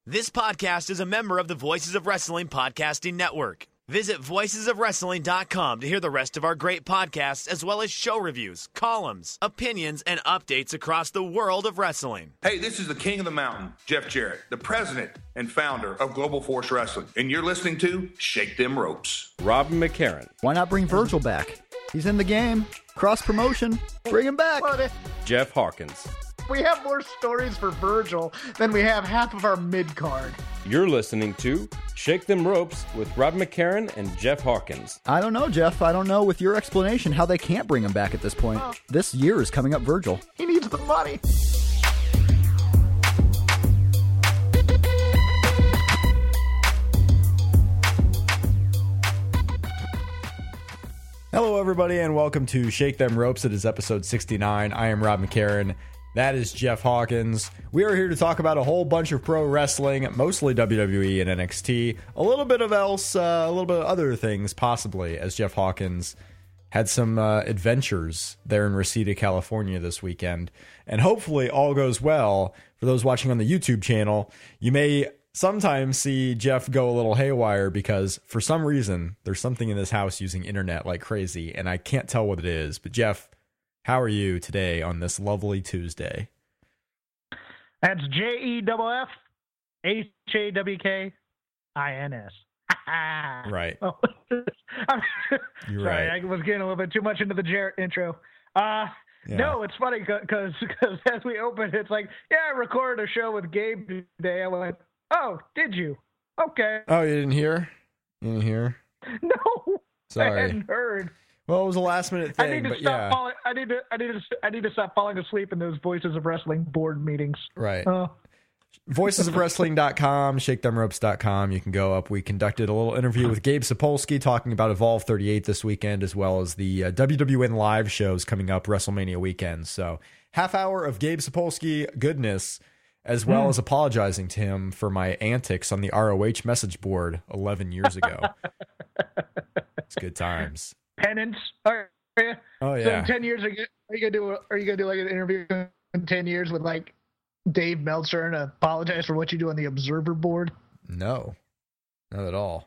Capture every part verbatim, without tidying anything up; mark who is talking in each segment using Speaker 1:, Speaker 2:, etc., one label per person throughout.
Speaker 1: This podcast is a member of the Voices of Wrestling Podcasting Network. Visit voices of wrestling dot com to hear the rest of our great podcasts, as well as show reviews, columns, opinions, and updates across the world of wrestling.
Speaker 2: Hey, this is the king of the mountain, Jeff Jarrett, the president and founder of Global Force Wrestling, and you're listening to Shake Them Ropes.
Speaker 3: Rob McCarran.
Speaker 4: Why not bring Virgil back? He's in the game. Cross promotion. Bring him back.
Speaker 3: Jeff Hawkins.
Speaker 5: We have more stories for Virgil than we have half of our mid-card.
Speaker 3: You're listening to Shake Them Ropes with Rob McCarran and Jeff Hawkins.
Speaker 4: I don't know, Jeff. I don't know with your explanation how they can't bring him back at this point. Oh. This year is coming up Virgil.
Speaker 5: He needs the money.
Speaker 6: Hello, everybody, and welcome to Shake Them Ropes. It is episode sixty-nine. I am Rob McCarran. That is Jeff Hawkins. We are here to talk about a whole bunch of pro wrestling, mostly W W E and N X T, a little bit of else, uh, a little bit of other things, possibly, as Jeff Hawkins had some uh, adventures there in Reseda, California this weekend. And hopefully all goes well. For those watching on the YouTube channel, you may sometimes see Jeff go a little haywire because for some reason there's something in this house using internet like crazy, and I can't tell what it is. But Jeff, how are you today on this lovely Tuesday?
Speaker 5: That's J E F F H A W K I N S.
Speaker 6: Right.
Speaker 5: Oh,
Speaker 6: You're
Speaker 5: sorry,
Speaker 6: right.
Speaker 5: I was getting a little bit too much into the Jarrett intro. Uh,
Speaker 6: Yeah.
Speaker 5: No, it's funny because as we opened, it's like, yeah, I recorded a show with Gabe today. I went, oh, did you? Okay.
Speaker 6: Oh, you didn't hear? You didn't hear?
Speaker 5: No.
Speaker 6: Sorry.
Speaker 5: I hadn't heard.
Speaker 6: Well, it was a last minute
Speaker 5: I
Speaker 6: thing,
Speaker 5: need to
Speaker 6: but
Speaker 5: stop
Speaker 6: yeah.
Speaker 5: falling. I need to. I need to. I need to stop falling asleep in those Voices of Wrestling board meetings.
Speaker 6: Right.
Speaker 5: Uh,
Speaker 6: voices of wrestling dot com, shake them ropes dot com. You can go up. We conducted a little interview with Gabe Sapolsky talking about Evolve thirty-eight this weekend, as well as the uh, W W N live shows coming up WrestleMania weekend. So half hour of Gabe Sapolsky goodness, as well mm. as apologizing to him for my antics on the R O H message board eleven years ago. It's good times.
Speaker 5: Penance. Are you?
Speaker 6: Oh yeah.
Speaker 5: So in ten years, are you, are you gonna do? Are you gonna do like an interview in ten years with like Dave Meltzer and apologize for what you do on the Observer board?
Speaker 6: No, not at all.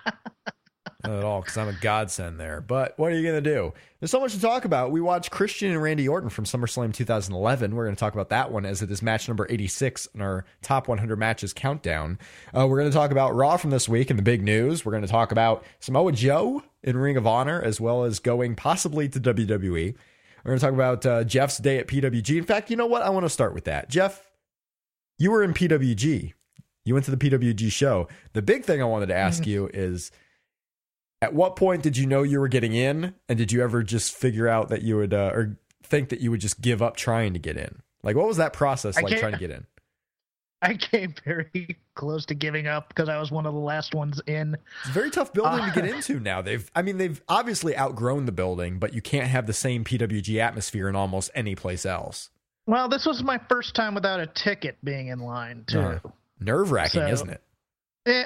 Speaker 6: Not at all, because I'm a godsend there. But what are you going to do? There's so much to talk about. We watched Christian and Randy Orton from SummerSlam two thousand eleven. We're going to talk about that one as it is match number eighty-six in our top one hundred matches countdown. Uh, we're going to talk about Raw from this week and the big news. We're going to talk about Samoa Joe in Ring of Honor, as well as going possibly to W W E. We're going to talk about uh, Jeff's day at P W G. In fact, you know what? I want to start with that. Jeff, you were in P W G. You went to the P W G show. The big thing I wanted to ask you is, at what point did you know you were getting in, and did you ever just figure out that you would, uh, or think that you would just give up trying to get in? Like, what was that process like trying to get in?
Speaker 5: I came very close to giving up because I was one of the last ones in.
Speaker 6: It's a very tough building
Speaker 5: uh,
Speaker 6: to get into now. They've, I mean, they've obviously outgrown the building, but you can't have the same P W G atmosphere in almost any place else.
Speaker 5: Well, this was my first time without a ticket being in line, too. Uh,
Speaker 6: Nerve-wracking,
Speaker 5: so,
Speaker 6: isn't it?
Speaker 5: it?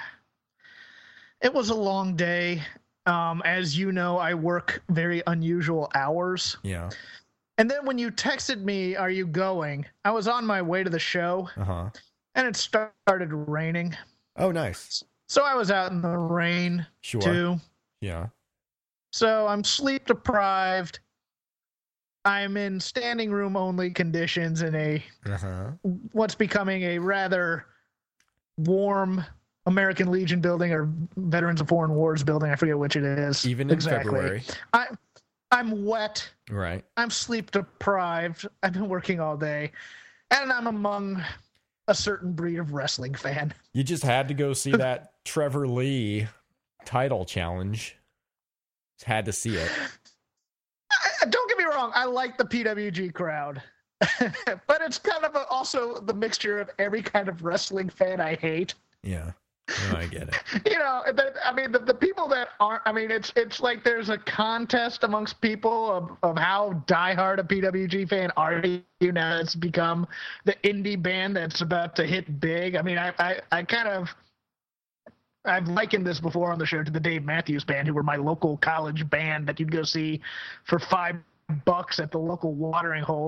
Speaker 5: It was a long day. Um, as you know, I work very unusual hours.
Speaker 6: Yeah.
Speaker 5: And then when you texted me, are you going? I was on my way to the show,
Speaker 6: uh-huh.
Speaker 5: and it started raining.
Speaker 6: Oh, nice.
Speaker 5: So I was out in the rain,
Speaker 6: sure.
Speaker 5: too.
Speaker 6: Yeah.
Speaker 5: So I'm sleep deprived. I'm in standing room only conditions in a
Speaker 6: uh-huh.
Speaker 5: what's becoming a rather warm American Legion building or Veterans of Foreign Wars building. I forget which it is.
Speaker 6: Even in
Speaker 5: exactly.
Speaker 6: February.
Speaker 5: I, I'm wet.
Speaker 6: Right.
Speaker 5: I'm sleep deprived. I've been working all day. And I'm among a certain breed of wrestling fan.
Speaker 6: You just had to go see that Trevor Lee title challenge. Just had to see it.
Speaker 5: I, don't get me wrong. I like the P W G crowd. But it's kind of a, also the mixture of every kind of wrestling fan I hate.
Speaker 6: Yeah. No, I get it.
Speaker 5: You know, the, I mean, the, the people that aren't, I mean, it's it's like there's a contest amongst people of, of how diehard a P W G fan are you now. It's become the indie band that's about to hit big. I mean, I, I, I kind of, I've likened this before on the show to the Dave Matthews Band, who were my local college band that you'd go see for five bucks at the local watering hole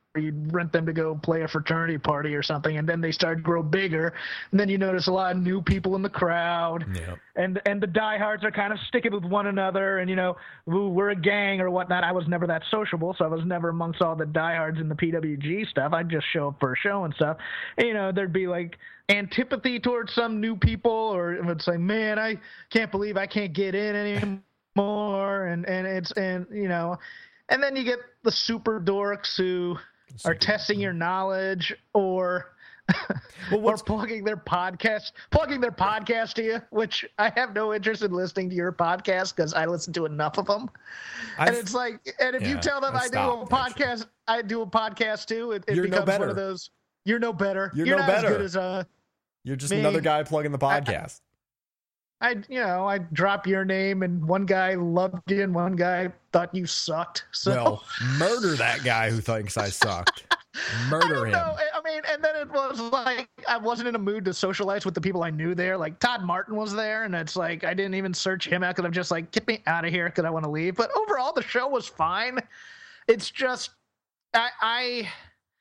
Speaker 5: you'd rent them to go play a fraternity party or something, and then they start to grow bigger, and then you notice a lot of new people in the crowd,
Speaker 6: yeah.
Speaker 5: and and the diehards are kind of sticking with one another, and you know, ooh, we're a gang or whatnot. I was never that sociable, so I was never amongst all the diehards in the P W G stuff. I'd just show up for a show and stuff, and, you know, there'd be like antipathy towards some new people, or it's like, man, I can't believe I can't get in anymore, and and it's and you know, and then you get the super dorks who are testing your knowledge, or
Speaker 6: well,
Speaker 5: or plugging their podcast, plugging their podcast to you, which I have no interest in listening to your podcast because I listen to enough of them. I've, and it's like, and if yeah, you tell them I've I do stopped, a podcast, actually. I do a podcast too, it, it becomes no one of those. You're no better.
Speaker 6: You're,
Speaker 5: you're
Speaker 6: no
Speaker 5: not
Speaker 6: better.
Speaker 5: As good as uh,
Speaker 6: You're just
Speaker 5: me.
Speaker 6: Another guy plugging the podcast.
Speaker 5: I, I, you know, I drop your name, and one guy loved you, and one guy thought you sucked. So
Speaker 6: well, murder that guy who thinks I sucked. Murder him.
Speaker 5: Know. I mean, and then it was like I wasn't in a mood to socialize with the people I knew there. Like Todd Martin was there, and it's like I didn't even search him out because I'm just like, get me out of here because I want to leave. But overall, the show was fine. It's just I I,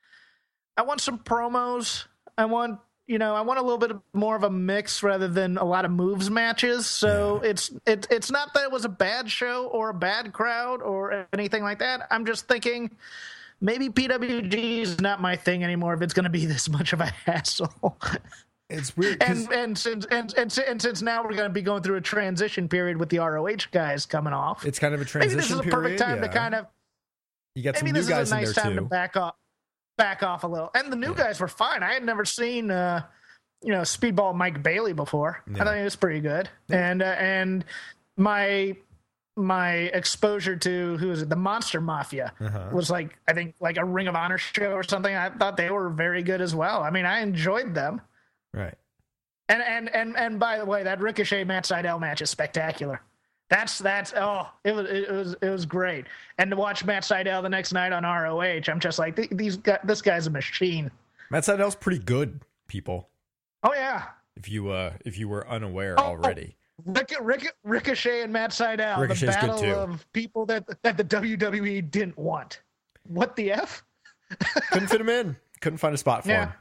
Speaker 5: I want some promos. I want. You know, I want a little bit more of a mix rather than a lot of moves matches. So yeah. it's it, it's not that it was a bad show or a bad crowd or anything like that. I'm just thinking maybe P W G is not my thing anymore if it's going to be this much of a hassle.
Speaker 6: It's weird.
Speaker 5: And and since and, and and since now we're going to be going through a transition period with the R O H guys coming off.
Speaker 6: It's kind of a transition period.
Speaker 5: Maybe this is a perfect time
Speaker 6: yeah.
Speaker 5: to kind of.
Speaker 6: You got some
Speaker 5: maybe
Speaker 6: new
Speaker 5: this
Speaker 6: guys
Speaker 5: is a nice
Speaker 6: in there
Speaker 5: time
Speaker 6: too.
Speaker 5: to back off. back off a little. And the new yeah. guys were fine. I had never seen, uh, you know, Speedball Mike Bailey before. Yeah. I thought he was pretty good. Yeah. And, uh, and my, my exposure to, who is it? The Monster Mafia uh-huh. was like, I think like a Ring of Honor show or something. I thought they were very good as well. I mean, I enjoyed them.
Speaker 6: Right.
Speaker 5: And, and, and, and by the way, that Ricochet Matt Sydal match is spectacular. That's that's oh it was it was it was great, and to watch Matt Sydal the next night on R O H, I'm just like these guys, this guy's a machine.
Speaker 6: Matt Sydal's pretty good, people.
Speaker 5: Oh yeah.
Speaker 6: If you uh if you were unaware
Speaker 5: oh,
Speaker 6: already,
Speaker 5: Ric- Ric- Ricochet and Matt Sydal,
Speaker 6: Ricochet's
Speaker 5: the battle
Speaker 6: good too.
Speaker 5: of people that that the W W E didn't want. What the f?
Speaker 6: Couldn't fit him in. Couldn't find a spot for
Speaker 5: yeah.
Speaker 6: him.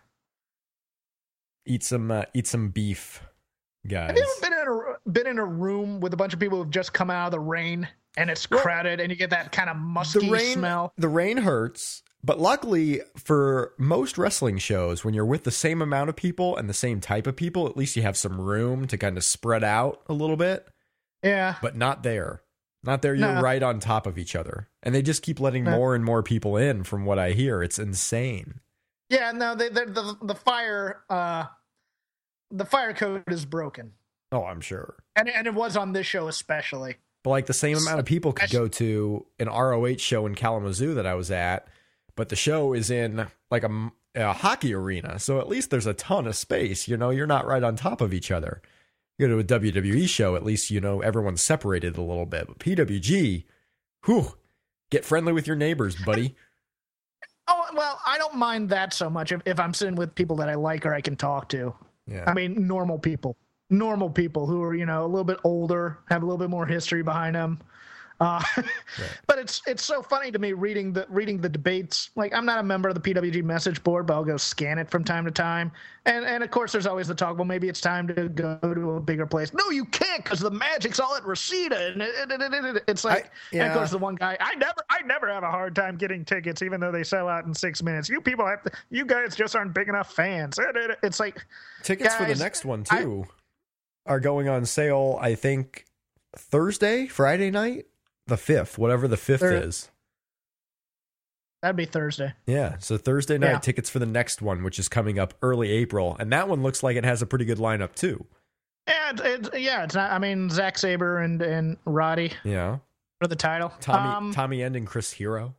Speaker 6: Eat some uh, eat some beef. Guys.
Speaker 5: Have you ever been in a been in a room with a bunch of people who've just come out of the rain and it's well, crowded and you get that kind of musky
Speaker 6: the rain,
Speaker 5: smell?
Speaker 6: The rain hurts, but luckily for most wrestling shows, when you're with the same amount of people and the same type of people, at least you have some room to kind of spread out a little bit.
Speaker 5: Yeah,
Speaker 6: but not there. Not there. You're
Speaker 5: no.
Speaker 6: right on top of each other, and they just keep letting
Speaker 5: no.
Speaker 6: more and more people in. From what I hear, it's insane.
Speaker 5: Yeah, no, they, the the fire. Uh, The fire code is broken.
Speaker 6: Oh, I'm sure.
Speaker 5: And and it was on this show especially.
Speaker 6: But like the same amount of people could go to an R O H show in Kalamazoo that I was at, but the show is in like a, a hockey arena. So at least there's a ton of space. You know, you're not right on top of each other. You go to a W W E show, at least, you know, everyone's separated a little bit. But P W G, whew, get friendly with your neighbors, buddy.
Speaker 5: Oh, well, I don't mind that so much if, if I'm sitting with people that I like or I can talk to.
Speaker 6: Yeah.
Speaker 5: I mean, normal people, normal people who are, you know, a little bit older, have a little bit more history behind them. Uh, right. But it's it's so funny to me reading the reading the debates. Like, I'm not a member of the P W G message board, but I'll go scan it from time to time. And and of course, there's always the talk. Well, maybe it's time to go to a bigger place. No, you can't, because the Magic's all at Reseda, and it, it, it, it, it's like. I, yeah. And of course, the one guy, I never, I never have a hard time getting tickets, even though they sell out in six minutes. You people have to. You guys just aren't big enough fans. It, it, it's like
Speaker 6: tickets
Speaker 5: guys,
Speaker 6: for the next one too I, are going on sale. I think Thursday, Friday night. The fifth, whatever the fifth Thir- is.
Speaker 5: That'd be Thursday.
Speaker 6: Yeah, so Thursday night,
Speaker 5: yeah.
Speaker 6: tickets for the next one, which is coming up early April. And that one looks like it has a pretty good lineup, too.
Speaker 5: Yeah, it, it, yeah. It's not. I mean, Zack Sabre and, and Roddy.
Speaker 6: Yeah.
Speaker 5: For the title.
Speaker 6: Tommy,
Speaker 5: um,
Speaker 6: Tommy End and Chris Hero.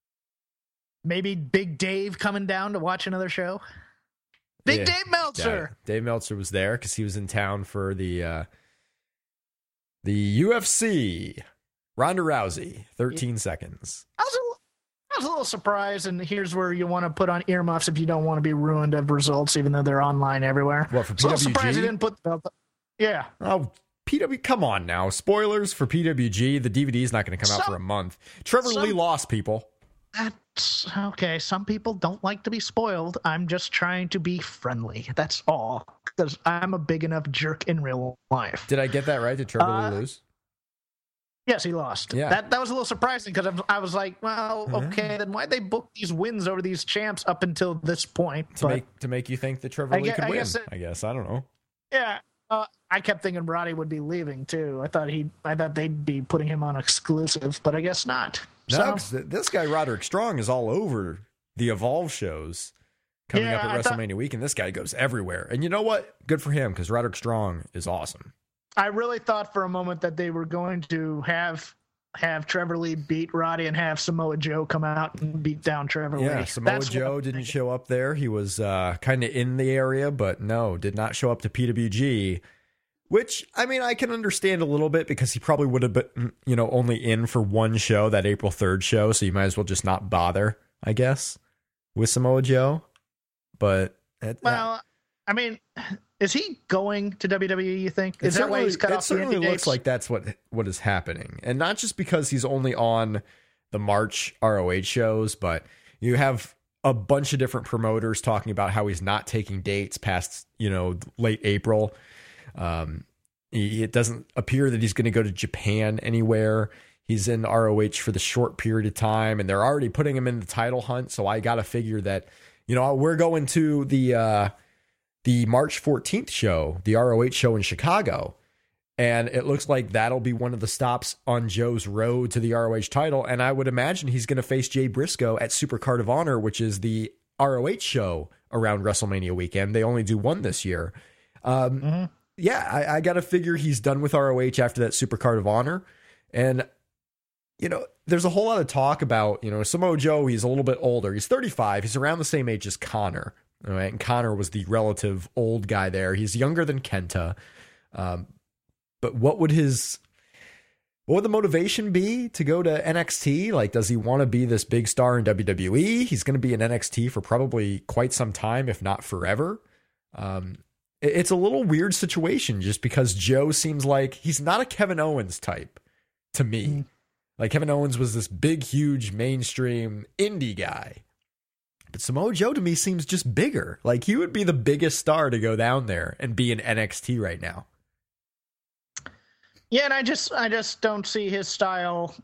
Speaker 5: Maybe Big Dave coming down to watch another show. Big yeah. Dave Meltzer.
Speaker 6: Yeah. Dave Meltzer was there because he was in town for the uh, the U F C. Ronda Rousey, thirteen seconds.
Speaker 5: I was, a, I was a little surprised, and here's where you want to put on earmuffs if you don't want to be ruined of results, even though they're online everywhere.
Speaker 6: What, for P W G?
Speaker 5: I was surprised you didn't put the belt. Yeah.
Speaker 6: Oh, P W, come on now. Spoilers for P W G. The D V D is not going to come out
Speaker 5: some,
Speaker 6: for a month. Trevor
Speaker 5: some,
Speaker 6: Lee lost, people.
Speaker 5: That's okay. Some people don't like to be spoiled. I'm just trying to be friendly. That's all. Because I'm a big enough jerk in real life.
Speaker 6: Did I get that right? Did Trevor
Speaker 5: Uh,
Speaker 6: Lee lose?
Speaker 5: Yes, he lost.
Speaker 6: Yeah.
Speaker 5: That that was a little surprising because I was like, well,
Speaker 6: Uh-huh.
Speaker 5: okay, then why'd they book these wins over these champs up until this point?
Speaker 6: To
Speaker 5: But,
Speaker 6: make to make you think that Trevor
Speaker 5: I
Speaker 6: Lee
Speaker 5: gue-
Speaker 6: could
Speaker 5: I
Speaker 6: win?
Speaker 5: guess it-
Speaker 6: I guess I don't know.
Speaker 5: yeah, uh, I kept thinking Roddy would be leaving too. I thought he, I thought they'd be putting him on exclusive, but I guess not.
Speaker 6: No,
Speaker 5: So,
Speaker 6: 'cause th- this guy Roderick Strong is all over the Evolve shows coming
Speaker 5: Yeah,
Speaker 6: up at
Speaker 5: I thought-
Speaker 6: WrestleMania week, and this guy goes everywhere. And you know what? Good for him because Roderick Strong is awesome.
Speaker 5: I really thought for a moment that they were going to have have Trevor Lee beat Roddy and have Samoa Joe come out and beat down Trevor
Speaker 6: Yeah,
Speaker 5: Lee.
Speaker 6: Samoa
Speaker 5: That's what
Speaker 6: Joe
Speaker 5: I'm
Speaker 6: didn't
Speaker 5: thinking.
Speaker 6: show up there. He was uh, kind of in the area, but no, did not show up to P W G. Which, I mean, I can understand a little bit because he probably would have been, you know, only in for one show, that April third show. So you might as well just not bother, I guess, with Samoa Joe. But it,
Speaker 5: Well, I mean, is he going to W W E, you think?
Speaker 6: it
Speaker 5: Is that why he's cut
Speaker 6: it
Speaker 5: off the
Speaker 6: certainly
Speaker 5: indie
Speaker 6: looks
Speaker 5: dates?
Speaker 6: like that's what what is happening, and not just because he's only on the March R O H shows, but you have a bunch of different promoters talking about how he's not taking dates past, you know, late April. Um, he, it doesn't appear that he's going to go to Japan anywhere. He's in R O H for the short period of time, and they're already putting him in the title hunt. So I got to figure that, you know, we're going to the uh, the March fourteenth show, the R O H show in Chicago, and it looks like that'll be one of the stops on Joe's road to the R O H title. And I would imagine he's going to face Jay Briscoe at Super Card of Honor, which is the R O H show around WrestleMania weekend. They only do one this year. Um,
Speaker 5: Mm-hmm.
Speaker 6: Yeah, I, I got to figure he's done with R O H after that Super Card of Honor. And, you know, there's a whole lot of talk about, you know, Samoa Joe, he's a little bit older. He's thirty-five. He's around the same age as Connor. All right? And Connor was the relative old guy there. He's younger than Kenta. Um, but what would his... What would the motivation be to go to N X T? Like, does he want to be this big star in W W E? He's going to be in N X T for probably quite some time, if not forever. Um, it- it's a little weird situation just because Joe seems like he's not a Kevin Owens type to me.
Speaker 5: Mm-hmm.
Speaker 6: Like, Kevin Owens was this big, huge, mainstream indie guy. But Samoa Joe to me seems just bigger. Like, he would be the biggest star to go down there and be in N X T right now.
Speaker 5: Yeah, and I just I just don't see his style.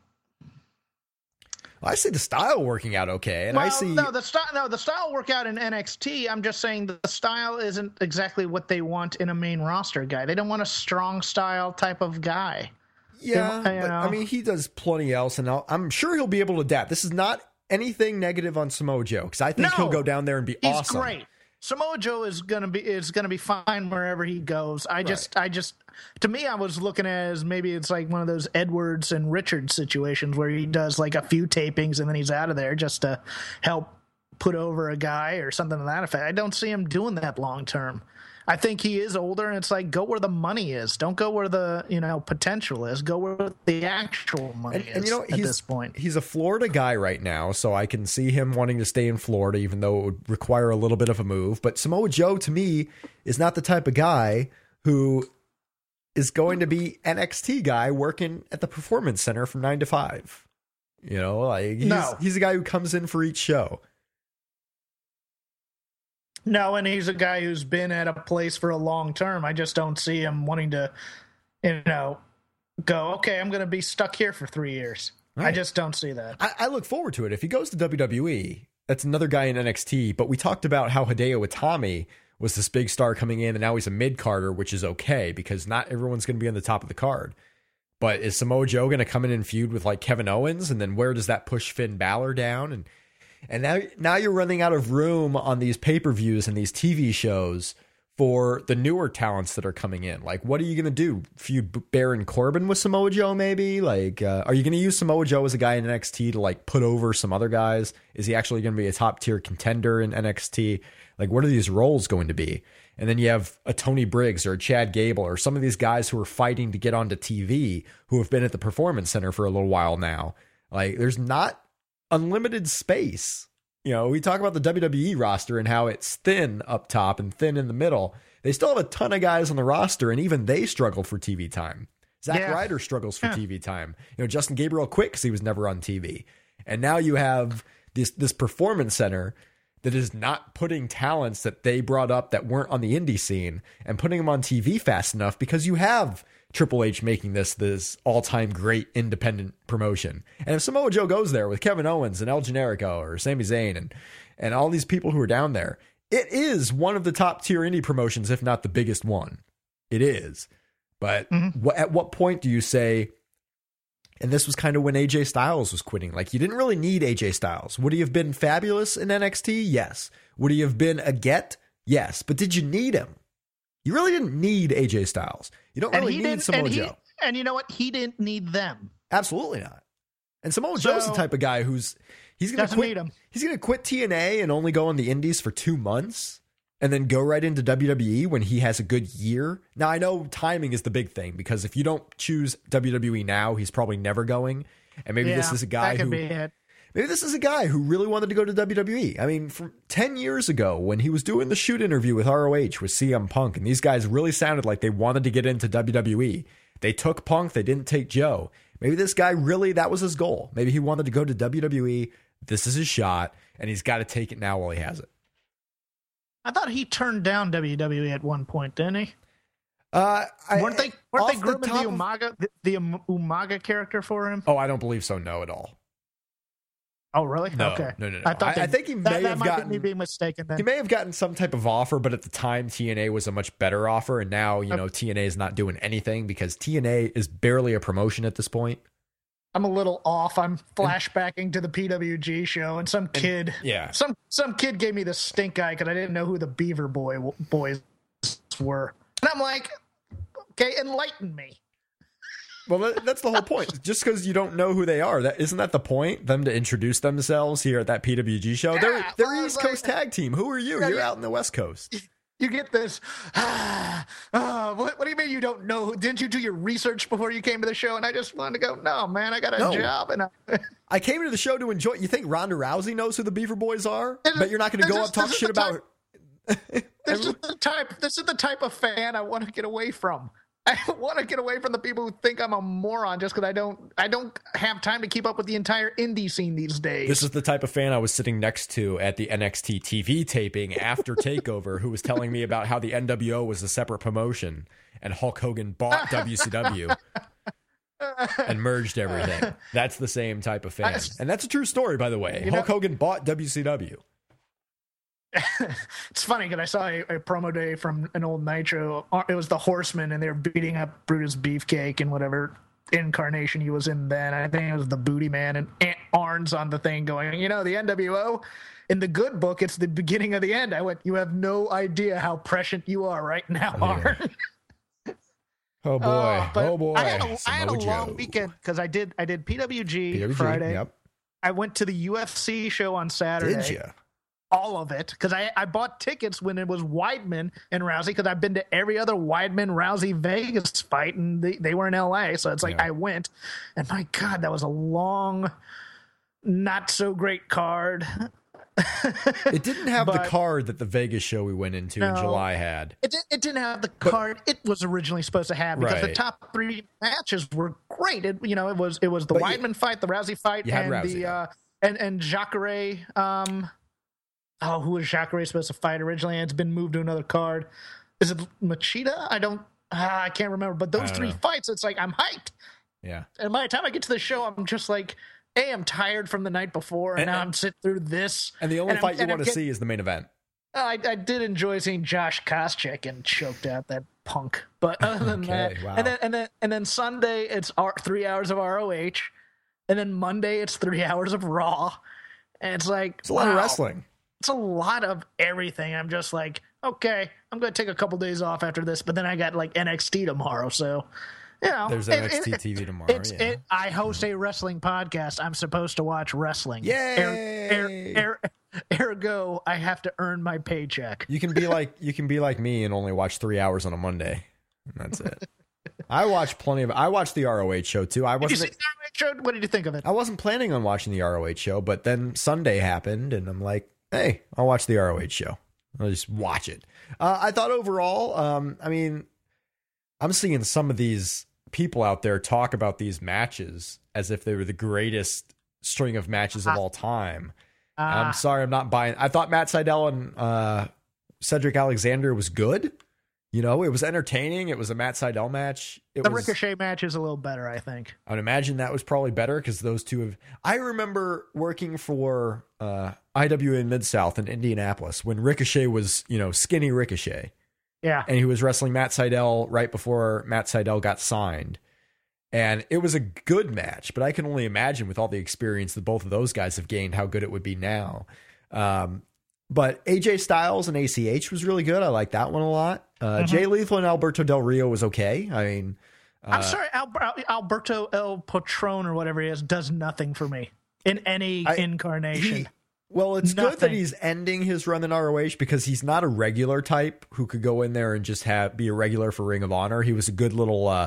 Speaker 6: I see the style working out okay, and
Speaker 5: well,
Speaker 6: I see
Speaker 5: no the style no the style work out in N X T. I'm just saying the style isn't exactly what they want in a main roster guy. They don't want a strong style type of guy.
Speaker 6: yeah.
Speaker 5: you
Speaker 6: But,
Speaker 5: know.
Speaker 6: I mean, he does plenty else, and I'll, I'm sure he'll be able to adapt. This is not anything negative on Samoa Joe because I think
Speaker 5: No,
Speaker 6: he'll go down there and be
Speaker 5: He's
Speaker 6: awesome.
Speaker 5: great. Samoa Joe is gonna be is gonna be fine wherever he goes. I just I just to me I was looking at it as maybe it's like one of those Edwards and Richards situations where he does like a few tapings and then he's out of there just to help put over a guy or something to that effect. I don't see him doing that long term. I think he is older, and it's like go where the money is. Don't go where the you know potential is. Go where the actual money
Speaker 6: And,
Speaker 5: is.
Speaker 6: and you know,
Speaker 5: at
Speaker 6: he's,
Speaker 5: this point,
Speaker 6: he's a Florida guy right now, so I can see him wanting to stay in Florida, even though it would require a little bit of a move. But Samoa Joe, to me, is not the type of guy who is going to be N X T guy working at the Performance Center from nine to five. You know, like he's,
Speaker 5: No.
Speaker 6: he's a guy who comes in for each show.
Speaker 5: no, and he's a guy who's been at a place for a long term. I just don't see him wanting to, you know, go. Okay, I'm going to be stuck here for three years. I
Speaker 6: Right.
Speaker 5: just don't see that.
Speaker 6: I, I look forward to it. If he goes to W W E, that's another guy in N X T. But we talked about how Hideo Itami was this big star coming in, and now he's a mid-carder, which is okay because not everyone's going to be on the top of the card. But is Samoa Joe going to come in and feud with like Kevin Owens? And then where does that push Finn Balor down? And and now, now you're running out of room on these pay-per-views and these T V shows for the newer talents that are coming in. Like, what are you going to do? Feud Baron Corbin with Samoa Joe, maybe? Like, uh, are you going to use Samoa Joe as a guy in N X T to, like, put over some other guys? Is he actually going to be a top-tier contender in N X T? Like, what are these roles going to be? And then you have a Tony Briggs or a Chad Gable or some of these guys who are fighting to get onto T V who have been at the Performance Center for a little while now. Like, there's not unlimited space. You know, we talk about the W W E roster and how it's thin up top and thin in the middle. They still have a ton of guys on the roster, and even they struggle for T V time. Zack
Speaker 5: Yeah.
Speaker 6: Ryder struggles for
Speaker 5: Yeah.
Speaker 6: T V time. You know, Justin Gabriel quit because he was never on T V. And now you have this this performance center that is not putting talents that they brought up that weren't on the indie scene and putting them on T V fast enough, because you have Triple H making this this all-time great independent promotion. And if Samoa Joe goes there with Kevin Owens and El Generico or Sami Zayn and and all these people who are down there, it is one of the top tier indie promotions, if not the biggest one. It is. But mm-hmm. wh- at what point do you say, and this was kind of when A J Styles was quitting, like you didn't really need A J Styles. Would he have been fabulous in N X T? Yes. Would he have been a get? Yes. But did you need him? You really didn't need A J Styles. You don't really need Samoa
Speaker 5: and
Speaker 6: Joe.
Speaker 5: He, and you know what? He didn't need them.
Speaker 6: Absolutely not. And Samoa
Speaker 5: So,
Speaker 6: Joe's the type of guy who's he's going to quit.
Speaker 5: need him.
Speaker 6: He's going to quit T N A and only go on the indies for two months and then go right into W W E when he has a good year. Now, I know timing is the big thing, because if you don't choose W W E now, he's probably never going. And maybe
Speaker 5: Yeah,
Speaker 6: this is a guy
Speaker 5: that could
Speaker 6: who
Speaker 5: be it.
Speaker 6: maybe this is a guy who really wanted to go to W W E. I mean, from ten years ago when he was doing the shoot interview with R O H with C M Punk, and these guys really sounded like they wanted to get into W W E. They took Punk, they didn't take Joe. Maybe this guy really, that was his goal. Maybe he wanted to go to W W E. This is his shot, and he's got to take it now while he has it.
Speaker 5: I thought he turned down W W E at one point, didn't he?
Speaker 6: Uh, I,
Speaker 5: weren't they weren't they
Speaker 6: off the
Speaker 5: grooming the,
Speaker 6: top of-
Speaker 5: Umaga the, the Um- Umaga character for him?
Speaker 6: Oh, I don't believe so. No, at all.
Speaker 5: Oh, really?
Speaker 6: No,
Speaker 5: okay.
Speaker 6: no, no, no.
Speaker 5: I thought
Speaker 6: I-
Speaker 5: they,
Speaker 6: I think he
Speaker 5: that,
Speaker 6: may
Speaker 5: that
Speaker 6: have
Speaker 5: might
Speaker 6: gotten-
Speaker 5: be me being mistaken. Then
Speaker 6: He may have gotten some type of offer, but at the time, T N A was a much better offer, and now you know T N A is not doing anything because T N A is barely a promotion at this point.
Speaker 5: I'm a little off. I'm flashbacking to the P W G show, and some kid,
Speaker 6: yeah.
Speaker 5: some some kid gave me the stink eye because I didn't know who the Beaver Boy boys were, and I'm like, okay, enlighten me.
Speaker 6: Well, that, that's the whole point. Just because you don't know who they are, that isn't that the point? Them to introduce themselves here at that P W G show.
Speaker 5: Yeah,
Speaker 6: they're they're
Speaker 5: well,
Speaker 6: East
Speaker 5: like-
Speaker 6: Coast tag team. Who are you?
Speaker 5: Yeah,
Speaker 6: You're
Speaker 5: yeah.
Speaker 6: out in the West Coast.
Speaker 5: You get this. Ah, ah, what, what do you mean you don't know? Didn't you do your research before you came to the show? And I just wanted to go, no, man, I got a
Speaker 6: No.
Speaker 5: job. And I,
Speaker 6: I came to the show to enjoy. You think Ronda Rousey knows who the Beaver Boys are?
Speaker 5: This is-
Speaker 6: But you're not going to
Speaker 5: this
Speaker 6: go
Speaker 5: is-
Speaker 6: up talk
Speaker 5: this is
Speaker 6: shit
Speaker 5: the
Speaker 6: about.
Speaker 5: this is the type. This is the type of fan I want to get away from. I want to get away from the people who think I'm a moron just because I don't. I don't have time to keep up with the entire indie scene these days.
Speaker 6: This is the type of fan I was sitting next to at the N X T T V taping after TakeOver, who was telling me about how the N W O was a separate promotion and Hulk Hogan bought W C W and merged everything. That's the same type of fan. And that's a true story, by the way.
Speaker 5: You
Speaker 6: Hulk
Speaker 5: know-
Speaker 6: Hogan bought W C W.
Speaker 5: It's funny because I saw a, a promo day from an old Nitro. It was the Horsemen, and they were beating up Brutus Beefcake and whatever incarnation he was in then. I think it was the Booty Man, and Aunt Arn's on the thing going, you know, the N W O, in the good book, it's the beginning of the end. I went, you have no idea how prescient you are right now, Arn.
Speaker 6: Oh, boy.
Speaker 5: Uh, but
Speaker 6: oh, boy.
Speaker 5: I had a, I had a
Speaker 6: Samoa
Speaker 5: long
Speaker 6: Joe.
Speaker 5: weekend because I did I did P W G,
Speaker 6: P W G,
Speaker 5: Friday.
Speaker 6: Yep.
Speaker 5: I went to the U F C show on Saturday.
Speaker 6: Did you?
Speaker 5: All of it, because I, I bought tickets when it was Weidman and Rousey, because I've been to every other Weidman Rousey Vegas fight, and they, they were in L A, so it's like
Speaker 6: Yeah.
Speaker 5: I went, and my God, that was a long, not so great card.
Speaker 6: It didn't have the
Speaker 5: But-
Speaker 6: card that the Vegas show we went into in
Speaker 5: No.
Speaker 6: July had.
Speaker 5: It, di- it didn't have the card it was originally supposed to have, because the
Speaker 6: Right.
Speaker 5: top three matches were great. It, you know, it was it was the
Speaker 6: But you-
Speaker 5: Weidman fight, the Rousey fight,
Speaker 6: you had
Speaker 5: and
Speaker 6: Rousey,
Speaker 5: the
Speaker 6: though.
Speaker 5: uh, and and Jacare. Um, oh, who was Jacare supposed to fight originally? And it's been moved to another card. Is it Machida? I don't. ah, I can't remember. But
Speaker 6: I
Speaker 5: those
Speaker 6: don't
Speaker 5: three
Speaker 6: know.
Speaker 5: fights, it's like I'm hyped.
Speaker 6: Yeah.
Speaker 5: And by the time I get to the show, I'm just like, hey, I'm tired from the night before, and,
Speaker 6: And-
Speaker 5: now I'm sitting through this.
Speaker 6: And the only
Speaker 5: I'm-
Speaker 6: fight you
Speaker 5: and I'm
Speaker 6: want to
Speaker 5: get-
Speaker 6: see is the main event.
Speaker 5: I, I did enjoy seeing Josh Koscheck and choked out that punk, but other than
Speaker 6: Okay,
Speaker 5: that,
Speaker 6: wow.
Speaker 5: and then and then and then Sunday it's our, three hours of R O H, and then Monday it's three hours of Raw, and it's like
Speaker 6: It's a lot of
Speaker 5: wow,
Speaker 6: wrestling.
Speaker 5: It's a lot of everything. I'm just like, okay, I'm going to take a couple days off after this, but then I got like N X T tomorrow, so you know,
Speaker 6: There's
Speaker 5: it-
Speaker 6: N X T
Speaker 5: it-
Speaker 6: T V tomorrow.
Speaker 5: It's,
Speaker 6: yeah.
Speaker 5: it, I host a wrestling podcast. I'm supposed to watch wrestling.
Speaker 6: Yay!
Speaker 5: Er, er, er, ergo, I have to earn my paycheck.
Speaker 6: You can be like you can be like me and only watch three hours on a Monday. And that's it. I watched plenty of. I watched the R O H show too. I
Speaker 5: Did you see
Speaker 6: wasn't.
Speaker 5: the R O H show? What did you think of it?
Speaker 6: I wasn't planning on watching the R O H show, but then Sunday happened, and I'm like, hey, I'll watch the R O H show. I'll just watch it. Uh, I thought overall, um, I mean, I'm seeing some of these people out there talk about these matches as if they were the greatest string of matches of all time.
Speaker 5: Uh,
Speaker 6: I'm sorry, I'm not buying. I thought Matt Sydal and uh, Cedric Alexander was good. You know, it was entertaining. It was a Matt Sydal match. It
Speaker 5: the
Speaker 6: was,
Speaker 5: Ricochet match is a little better, I think.
Speaker 6: I would imagine that was probably better because those two have. I remember working for uh, I W A in Mid-South in Indianapolis when Ricochet was, you know, skinny Ricochet.
Speaker 5: Yeah.
Speaker 6: And he was wrestling Matt Sydal right before Matt Sydal got signed. And it was a good match, but I can only imagine with all the experience that both of those guys have gained how good it would be now. Um, but A J Styles and A C H was really good. I like that one a lot. Uh, mm-hmm. Jay Lethal and Alberto Del Rio was okay. I mean, uh,
Speaker 5: I'm sorry, Al- Alberto El Patron or whatever he is does nothing for me in any
Speaker 6: I,
Speaker 5: incarnation.
Speaker 6: He, well, it's
Speaker 5: nothing.
Speaker 6: good that he's ending his run in R O H because he's not a regular type who could go in there and just have be a regular for Ring of Honor. He was a good little, uh,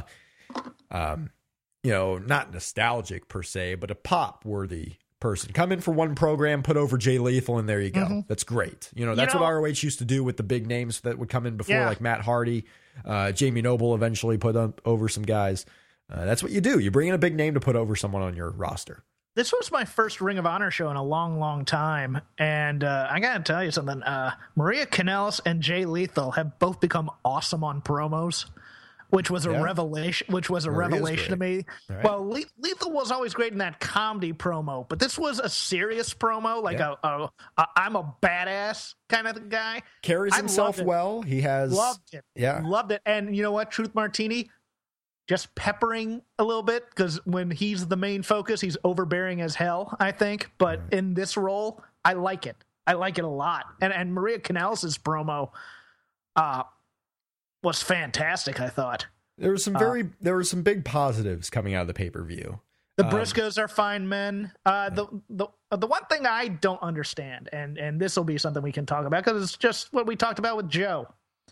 Speaker 6: um, you know, not nostalgic per se, but a pop worthy person. Come in for one program, put over Jay Lethal, and there you go. Mm-hmm. That's great. You know, that's you know, what R O H used to do with the big names that would come in before, yeah. like Matt Hardy, uh, Jamie Noble eventually put up over some guys. Uh, that's what you do. You bring in a big name to put over someone on your roster.
Speaker 5: This was my first Ring of Honor show in a long, long time. And uh, I got to tell you something. Uh, Maria Kanellis and Jay Lethal have both become awesome on promos, which was a yeah. revelation, which was a Maria's revelation to me. Right. Well, Le- Lethal was always great in that comedy promo, but this was a serious promo, like yeah. a, a, a I'm a badass kind of guy.
Speaker 6: Carries himself well. He has
Speaker 5: loved it.
Speaker 6: Yeah.
Speaker 5: Loved it. And you know what? Truth Martini, just peppering a little bit because when he's the main focus, he's overbearing as hell, I think. But right. in this role, I like it. I like it a lot. And and Maria Kanellis' promo uh, was fantastic, I thought.
Speaker 6: There was some very uh, there were some big positives coming out of the pay-per-view.
Speaker 5: The Briscoes um, are fine men. Uh, the the the one thing I don't understand, and and this will be something we can talk about because it's just what we talked about with Joe.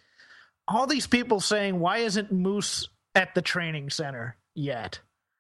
Speaker 5: All these people saying, why isn't Moose at the training center yet?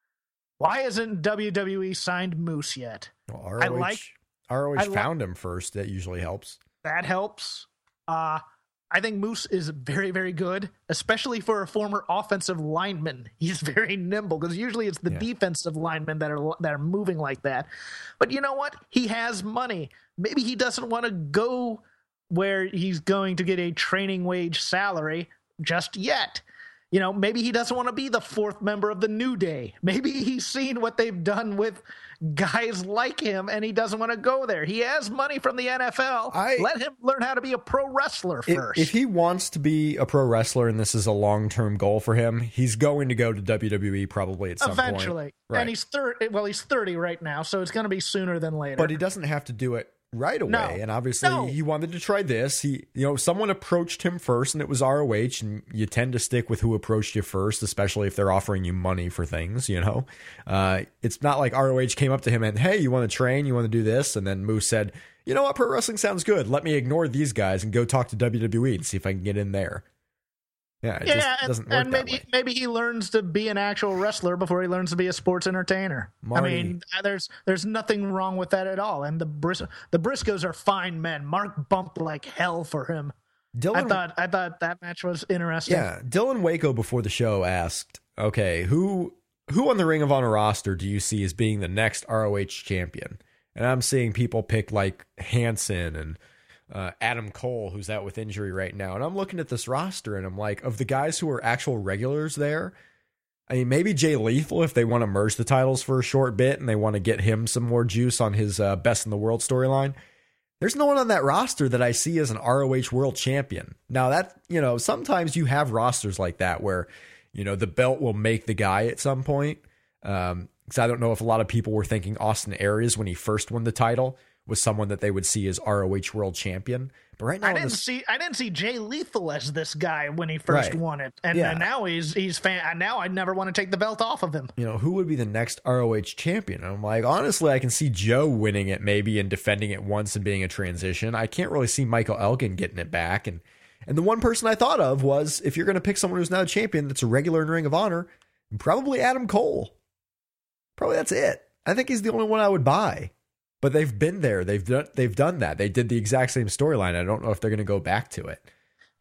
Speaker 5: Why isn't W W E signed Moose yet?
Speaker 6: Well, R O H, I like R O H I found like, him first. That usually helps.
Speaker 5: That helps. Uh, I think Moose is very, very good, especially for a former offensive lineman. He's very nimble because usually it's the yeah. defensive linemen that are that are moving like that. But you know what? He has money. Maybe he doesn't want to go where he's going to get a training wage salary just yet. You know, maybe he doesn't want to be the fourth member of the New Day. Maybe he's seen what they've done with guys like him, and he doesn't want to go there. He has money from the N F L. I, Let him learn how to be a pro wrestler first.
Speaker 6: If, if he wants to be a pro wrestler, and this is a long-term goal for him, he's going to go to W W E probably at some
Speaker 5: Eventually.
Speaker 6: point.
Speaker 5: Eventually. Right. And he's thirty. Well, he's thirty right now, so it's going to be sooner than later.
Speaker 6: But he doesn't have to do it right away.
Speaker 5: No.
Speaker 6: And obviously
Speaker 5: no.
Speaker 6: he wanted to try this. He, you know, someone approached him first and it was R O H, and you tend to stick with who approached you first, especially if they're offering you money for things, you know. Uh, it's not like R O H came up to him and, hey, you want to train? You want to do this? And then Moose said, you know what? Pro wrestling sounds good. Let me ignore these guys and go talk to W W E and see if I can get in there. Yeah, it
Speaker 5: yeah,
Speaker 6: just
Speaker 5: and,
Speaker 6: doesn't work
Speaker 5: and maybe
Speaker 6: that way.
Speaker 5: maybe he learns to be an actual wrestler before he learns to be a sports entertainer.
Speaker 6: Marty.
Speaker 5: I mean, there's there's nothing wrong with that at all. And the Bris- the Briscoes are fine men. Mark bumped like hell for him. Dylan, I thought I thought that match was interesting.
Speaker 6: Yeah, Dylan Waco before the show asked, "Okay, who who on the Ring of Honor roster do you see as being the next R O H champion?" And I'm seeing people pick like Hanson and Uh, Adam Cole, who's out with injury right now. And I'm looking at this roster and I'm like, of the guys who are actual regulars there, I mean, maybe Jay Lethal if they want to merge the titles for a short bit and they want to get him some more juice on his uh, Best in the World storyline. There's no one on that roster that I see as an R O H world champion. Now that, you know, sometimes you have rosters like that where, you know, the belt will make the guy at some point. Um, because I don't know if a lot of people were thinking Austin Aries when he first won the title was someone that they would see as R O H world champion. But right now,
Speaker 5: I didn't
Speaker 6: this...
Speaker 5: see I didn't see Jay Lethal as this guy when he first
Speaker 6: right.
Speaker 5: won it, and,
Speaker 6: yeah.
Speaker 5: and now he's he's fan. Now I never want to take the belt off of him.
Speaker 6: You know, who would be the next R O H champion? And I'm like, honestly, I can see Joe winning it maybe and defending it once and being a transition. I can't really see Michael Elgin getting it back. And and the one person I thought of was if you're going to pick someone who's now a champion that's a regular in Ring of Honor, probably Adam Cole. Probably that's it. I think he's the only one I would buy. But they've been there. They've done. They've done that. They did the exact same storyline. I don't know if they're going to go back to it.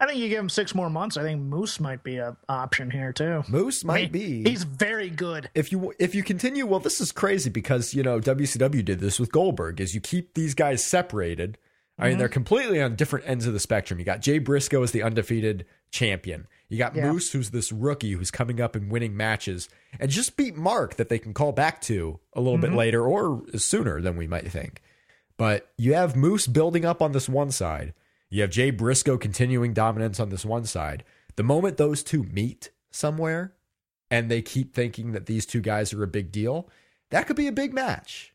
Speaker 5: I think you give him six more months. I think Moose might be an option here too.
Speaker 6: Moose might
Speaker 5: I mean,
Speaker 6: be.
Speaker 5: He's very good.
Speaker 6: If you if you continue, well, this is crazy because, you know, W C W did this with Goldberg, is you keep these guys separated. I mean, mm-hmm. they're completely on different ends of the spectrum. You got Jay Briscoe as the undefeated champion. You got yeah. Moose, who's this rookie who's coming up and winning matches, and just beat Mark that they can call back to a little mm-hmm. bit later or sooner than we might think. But you have Moose building up on this one side. You have Jay Briscoe continuing dominance on this one side. The moment those two meet somewhere and they keep thinking that these two guys are a big deal, that could be a big match.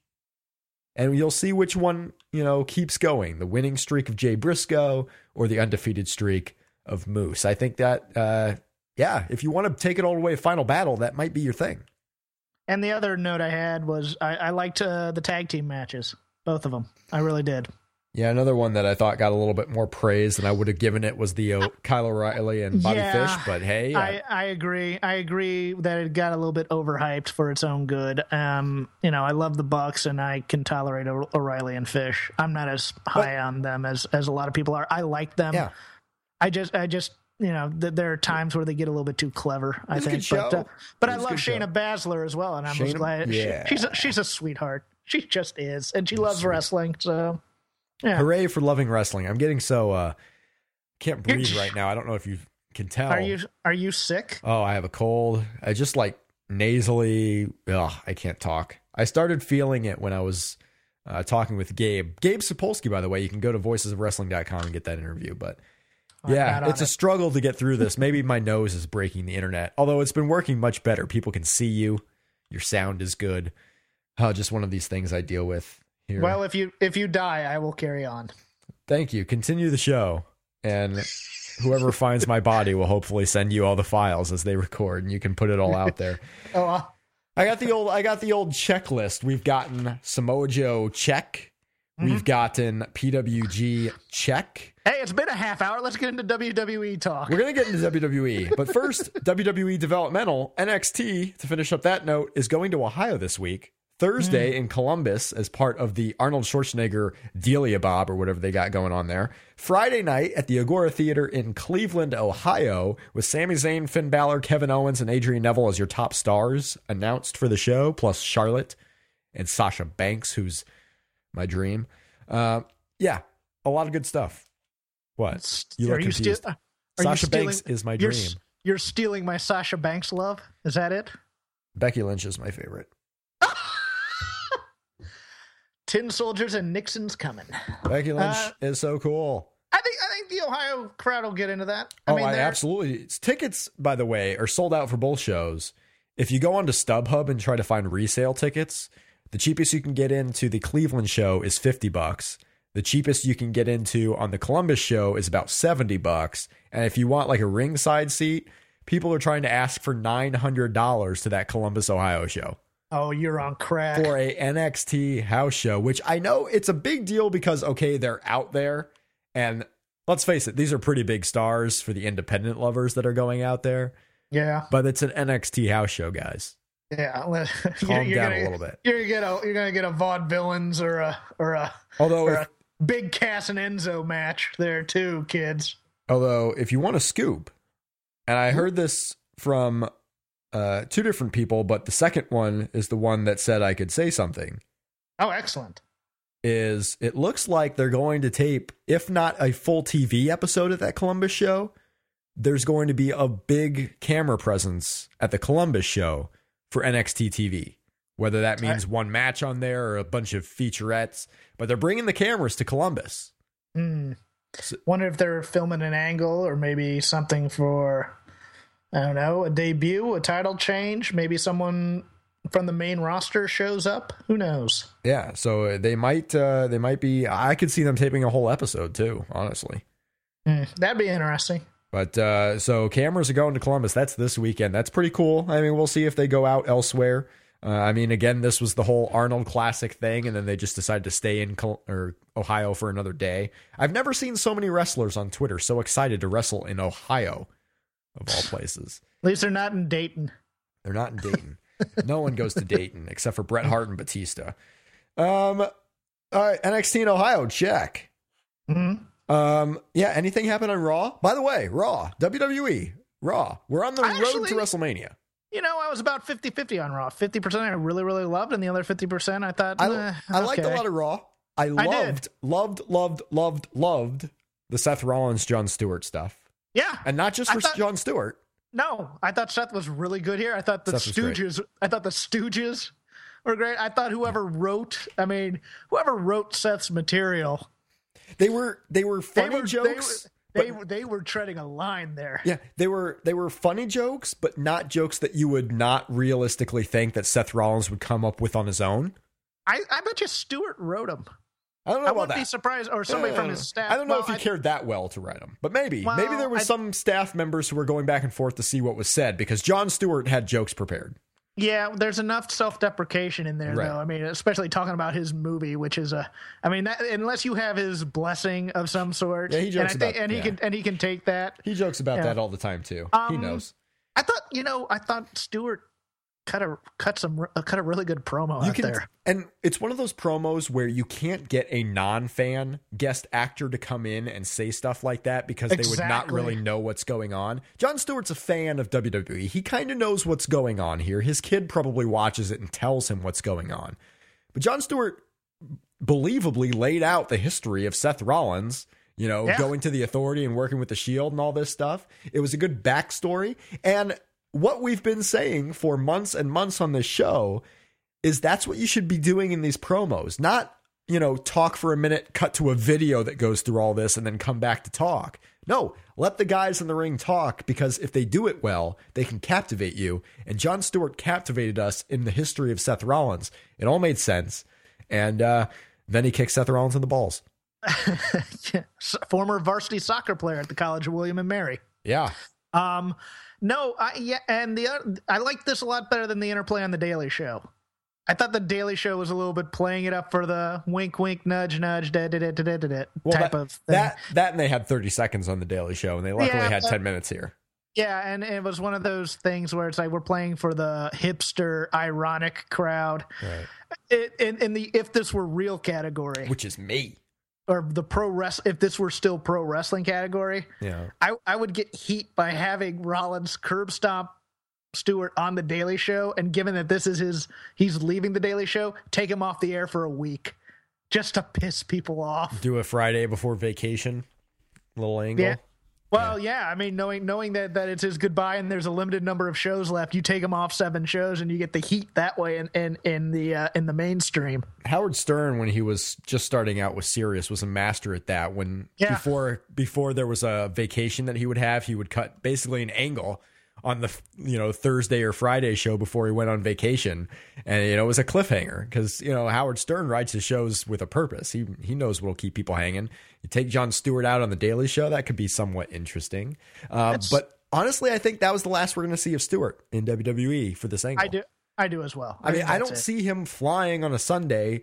Speaker 6: And you'll see which one, you know, keeps going. The winning streak of Jay Briscoe or the undefeated streak of Moose. I think that, uh, yeah, if you want to take it all the way to Final Battle, that might be your thing.
Speaker 5: And the other note I had was I, I liked uh, the tag team matches. Both of them. I really did.
Speaker 6: Yeah, another one that I thought got a little bit more praise than I would have given it was the uh, Kyle O'Reilly and Bobby yeah, Fish. But hey,
Speaker 5: I, I agree. I agree that it got a little bit overhyped for its own good. Um, you know, I love the Bucks and I can tolerate o- O'Reilly and Fish. I'm not as high but, on them as as a lot of people are. I like them.
Speaker 6: Yeah.
Speaker 5: I just, I just, you know, th- there are times where they get a little bit too clever. I think, but uh, but I love Shayna show. Baszler as well, and I'm Shayna, glad
Speaker 6: yeah.
Speaker 5: she, she's a, she's a sweetheart. She just is, and she loves Sweet. wrestling. So. Yeah.
Speaker 6: Hooray for loving wrestling. I'm getting so uh can't breathe right now. I don't know if you can tell.
Speaker 5: Are you are you sick?
Speaker 6: Oh, I have a cold. I just like nasally, ugh, I can't talk. I started feeling it when I was uh, talking with Gabe. Gabe Sapolsky, by the way. You can go to voices of wrestling dot com and get that interview. But yeah, it's a it. struggle to get through this. Maybe my nose is breaking the internet. Although it's been working much better. People can see you. Your sound is good. Oh, just one of these things I deal with. Here.
Speaker 5: Well, if you if you die, I will carry on.
Speaker 6: Thank you. Continue the show, and whoever finds my body will hopefully send you all the files as they record, and you can put it all out there.
Speaker 5: oh, uh,
Speaker 6: I got the old I got the old checklist. We've gotten Samoa Joe check. Mm-hmm. We've gotten P W G check.
Speaker 5: Hey, it's been a half hour. Let's get into W W E talk.
Speaker 6: We're gonna get into W W E, but first, W W E developmental N X T. To finish up that note, is going to Ohio this week. Thursday mm. in Columbus as part of the Arnold Schwarzenegger Delia Bob or whatever they got going on there. Friday night at the Agora Theater in Cleveland, Ohio, with Sami Zayn, Finn Balor, Kevin Owens, and Adrian Neville as your top stars announced for the show, plus Charlotte and Sasha Banks, who's my dream. Uh, yeah, a lot of good stuff. What? You look confused. You sti- Sasha you Banks is my
Speaker 5: you're,
Speaker 6: dream.
Speaker 5: You're stealing my Sasha Banks love? Is that it?
Speaker 6: Becky Lynch is my favorite.
Speaker 5: Tin soldiers and Nixon's coming.
Speaker 6: Becky Lynch uh, is so cool.
Speaker 5: I think I think the Ohio crowd will get into that. I
Speaker 6: oh,
Speaker 5: mean,
Speaker 6: I absolutely. Tickets, by the way, are sold out for both shows. If you go onto StubHub and try to find resale tickets, the cheapest you can get into the Cleveland show is fifty bucks. The cheapest you can get into on the Columbus show is about seventy bucks. And if you want like a ringside seat, people are trying to ask for nine hundred dollars to that Columbus, Ohio show.
Speaker 5: Oh, you're on crack.
Speaker 6: For a N X T house show, which I know it's a big deal because, okay, they're out there. And let's face it, these are pretty big stars for the independent lovers that are going out there.
Speaker 5: Yeah.
Speaker 6: But it's an N X T house show, guys.
Speaker 5: Yeah.
Speaker 6: Calm
Speaker 5: you're, you're
Speaker 6: down
Speaker 5: gonna,
Speaker 6: a little bit.
Speaker 5: You're gonna get a you're gonna get a Vaudevillains or a or a
Speaker 6: although
Speaker 5: or
Speaker 6: if,
Speaker 5: a big Cass and Enzo match there too, kids.
Speaker 6: Although if you want to scoop, and I heard this from Uh, two different people, but the second one is the one that said I could say something.
Speaker 5: Oh, excellent.
Speaker 6: Is it looks like they're going to tape, if not a full T V episode at that Columbus show, there's going to be a big camera presence at the Columbus show for N X T T V. Whether that means I, one match on there or a bunch of featurettes, but they're bringing the cameras to Columbus.
Speaker 5: Hmm. So, wonder if they're filming an angle or maybe something for... I don't know, a debut, a title change, maybe someone from the main roster shows up. Who knows?
Speaker 6: Yeah, so they might uh, they might be. I could see them taping a whole episode too, honestly.
Speaker 5: Mm, that'd be interesting.
Speaker 6: But uh, so cameras are going to Columbus. That's this weekend. That's pretty cool. I mean, we'll see if they go out elsewhere. Uh, I mean, again, this was the whole Arnold Classic thing, and then they just decided to stay in Col- or Ohio for another day. I've never seen so many wrestlers on Twitter so excited to wrestle in Ohio. Of all places.
Speaker 5: At least they're not in Dayton.
Speaker 6: They're not in Dayton. No one goes to Dayton except for Bret Hart and Batista. Um, all right, N X T in Ohio, check.
Speaker 5: Mm-hmm.
Speaker 6: Um, yeah, anything happened on Raw? By the way, Raw, W W E, Raw. We're on the
Speaker 5: I
Speaker 6: road
Speaker 5: actually-
Speaker 6: to WrestleMania.
Speaker 5: You know, I was about fifty-fifty on Raw. fifty percent I really, really loved, and the other fifty percent I thought,
Speaker 6: I,
Speaker 5: eh,
Speaker 6: I liked a
Speaker 5: okay.
Speaker 6: lot of Raw. I loved, loved, loved, loved, loved the Seth Rollins, Jon Stewart stuff.
Speaker 5: Yeah.
Speaker 6: And not just
Speaker 5: I
Speaker 6: for
Speaker 5: thought-
Speaker 6: Jon Stewart.
Speaker 5: No, I thought Seth was really good here. I thought the
Speaker 6: Seth was great.
Speaker 5: Stooges, I thought the Stooges were great. I thought whoever wrote, I mean, whoever wrote Seth's material,
Speaker 6: They were they were funny
Speaker 5: they were,
Speaker 6: jokes.
Speaker 5: They, were,
Speaker 6: but-
Speaker 5: they, they were treading a line there.
Speaker 6: Yeah, they were they were funny jokes, but not jokes that you would not realistically think that Seth Rollins would come up with on his own.
Speaker 5: I, I bet you Stewart wrote them.
Speaker 6: I don't know
Speaker 5: I
Speaker 6: about
Speaker 5: wouldn't
Speaker 6: that.
Speaker 5: be surprised, or somebody
Speaker 6: Yeah,
Speaker 5: from his staff.
Speaker 6: I don't know
Speaker 5: Well,
Speaker 6: if he
Speaker 5: I-
Speaker 6: cared that well to write them, but maybe
Speaker 5: Well,
Speaker 6: maybe there was
Speaker 5: I-
Speaker 6: some staff members who were going back and forth to see what was said because Jon Stewart had jokes prepared.
Speaker 5: Yeah, there's enough self-deprecation in there,
Speaker 6: Right.
Speaker 5: though. I mean, especially talking about his movie, which is a, I mean, that, unless you have his blessing of some sort,
Speaker 6: Yeah, he jokes
Speaker 5: and I think,
Speaker 6: about-
Speaker 5: and he
Speaker 6: yeah.
Speaker 5: can, and he can take that.
Speaker 6: He jokes about
Speaker 5: Yeah.
Speaker 6: that all the time too. he
Speaker 5: Um,
Speaker 6: knows.
Speaker 5: I thought, you know, I thought Stewart cut a cut some uh, cut a really good promo
Speaker 6: You
Speaker 5: out
Speaker 6: can,
Speaker 5: there.
Speaker 6: and it's one of those promos where you can't get a non-fan guest actor to come in and say stuff like that because they would not
Speaker 5: Exactly.
Speaker 6: really know what's going on. Jon Stewart's a fan of W W E. He kind of knows what's going on here. His kid probably watches it and tells him what's going on. But Jon Stewart believably laid out the history of Seth Rollins, you know,
Speaker 5: Yeah.
Speaker 6: going to the Authority and working with the Shield and all this stuff. It was a good backstory. And what we've been saying for months and months on this show is that's what you should be doing in these promos, not, you know, talk for a minute, cut to a video that goes through all this and then come back to talk. No, let the guys in the ring talk, because if they do it well, they can captivate you. And Jon Stewart captivated us in the history of Seth Rollins. It all made sense. And uh, then he kicked Seth Rollins in the balls.
Speaker 5: Yeah. S- Former varsity soccer player at the College of William and Mary.
Speaker 6: Yeah.
Speaker 5: Um, no, I, yeah, and the other, I like this a lot better than the interplay on the Daily Show. I thought the Daily Show was a little bit playing it up for the wink, wink, nudge, nudge, da da da da da da da
Speaker 6: Well,
Speaker 5: type
Speaker 6: that,
Speaker 5: of thing.
Speaker 6: that that and they had thirty seconds on the Daily Show, and they luckily
Speaker 5: Yeah,
Speaker 6: had
Speaker 5: but-
Speaker 6: ten minutes here.
Speaker 5: Yeah, and it was one of those things where it's like we're playing for the hipster, ironic crowd.
Speaker 6: Right.
Speaker 5: It, in, in the if this were real category,
Speaker 6: Which is me.
Speaker 5: or the pro wrest, if this were still pro wrestling category,
Speaker 6: Yeah.
Speaker 5: I I would get heat by having Rollins curb stomp Stewart on the Daily Show, and given that this is his, he's leaving the Daily Show, take him off the air for a week, just to piss people off.
Speaker 6: Do a Friday before vacation little angle.
Speaker 5: Yeah. Well, yeah. I mean, knowing knowing that, that it's his goodbye and there's a limited number of shows left, you take him off seven shows and you get the heat that way in in, in the uh, in the mainstream.
Speaker 6: Howard Stern, when he was just starting out with Sirius, was a master at that. When
Speaker 5: Yeah.
Speaker 6: before before there was a vacation that he would have, he would cut basically an angle on the, you know, Thursday or Friday show before he went on vacation, and you know it was a cliffhanger because, you know, Howard Stern writes his shows with a purpose. He he knows what'll keep people hanging. You take Jon Stewart out on the Daily Show, that could be somewhat interesting. Uh, but honestly, I think that was the last we're going to see of Stewart in W W E for this angle.
Speaker 5: I do I do as well.
Speaker 6: I mean,
Speaker 5: think
Speaker 6: I
Speaker 5: that's
Speaker 6: don't
Speaker 5: it.
Speaker 6: see him flying on a Sunday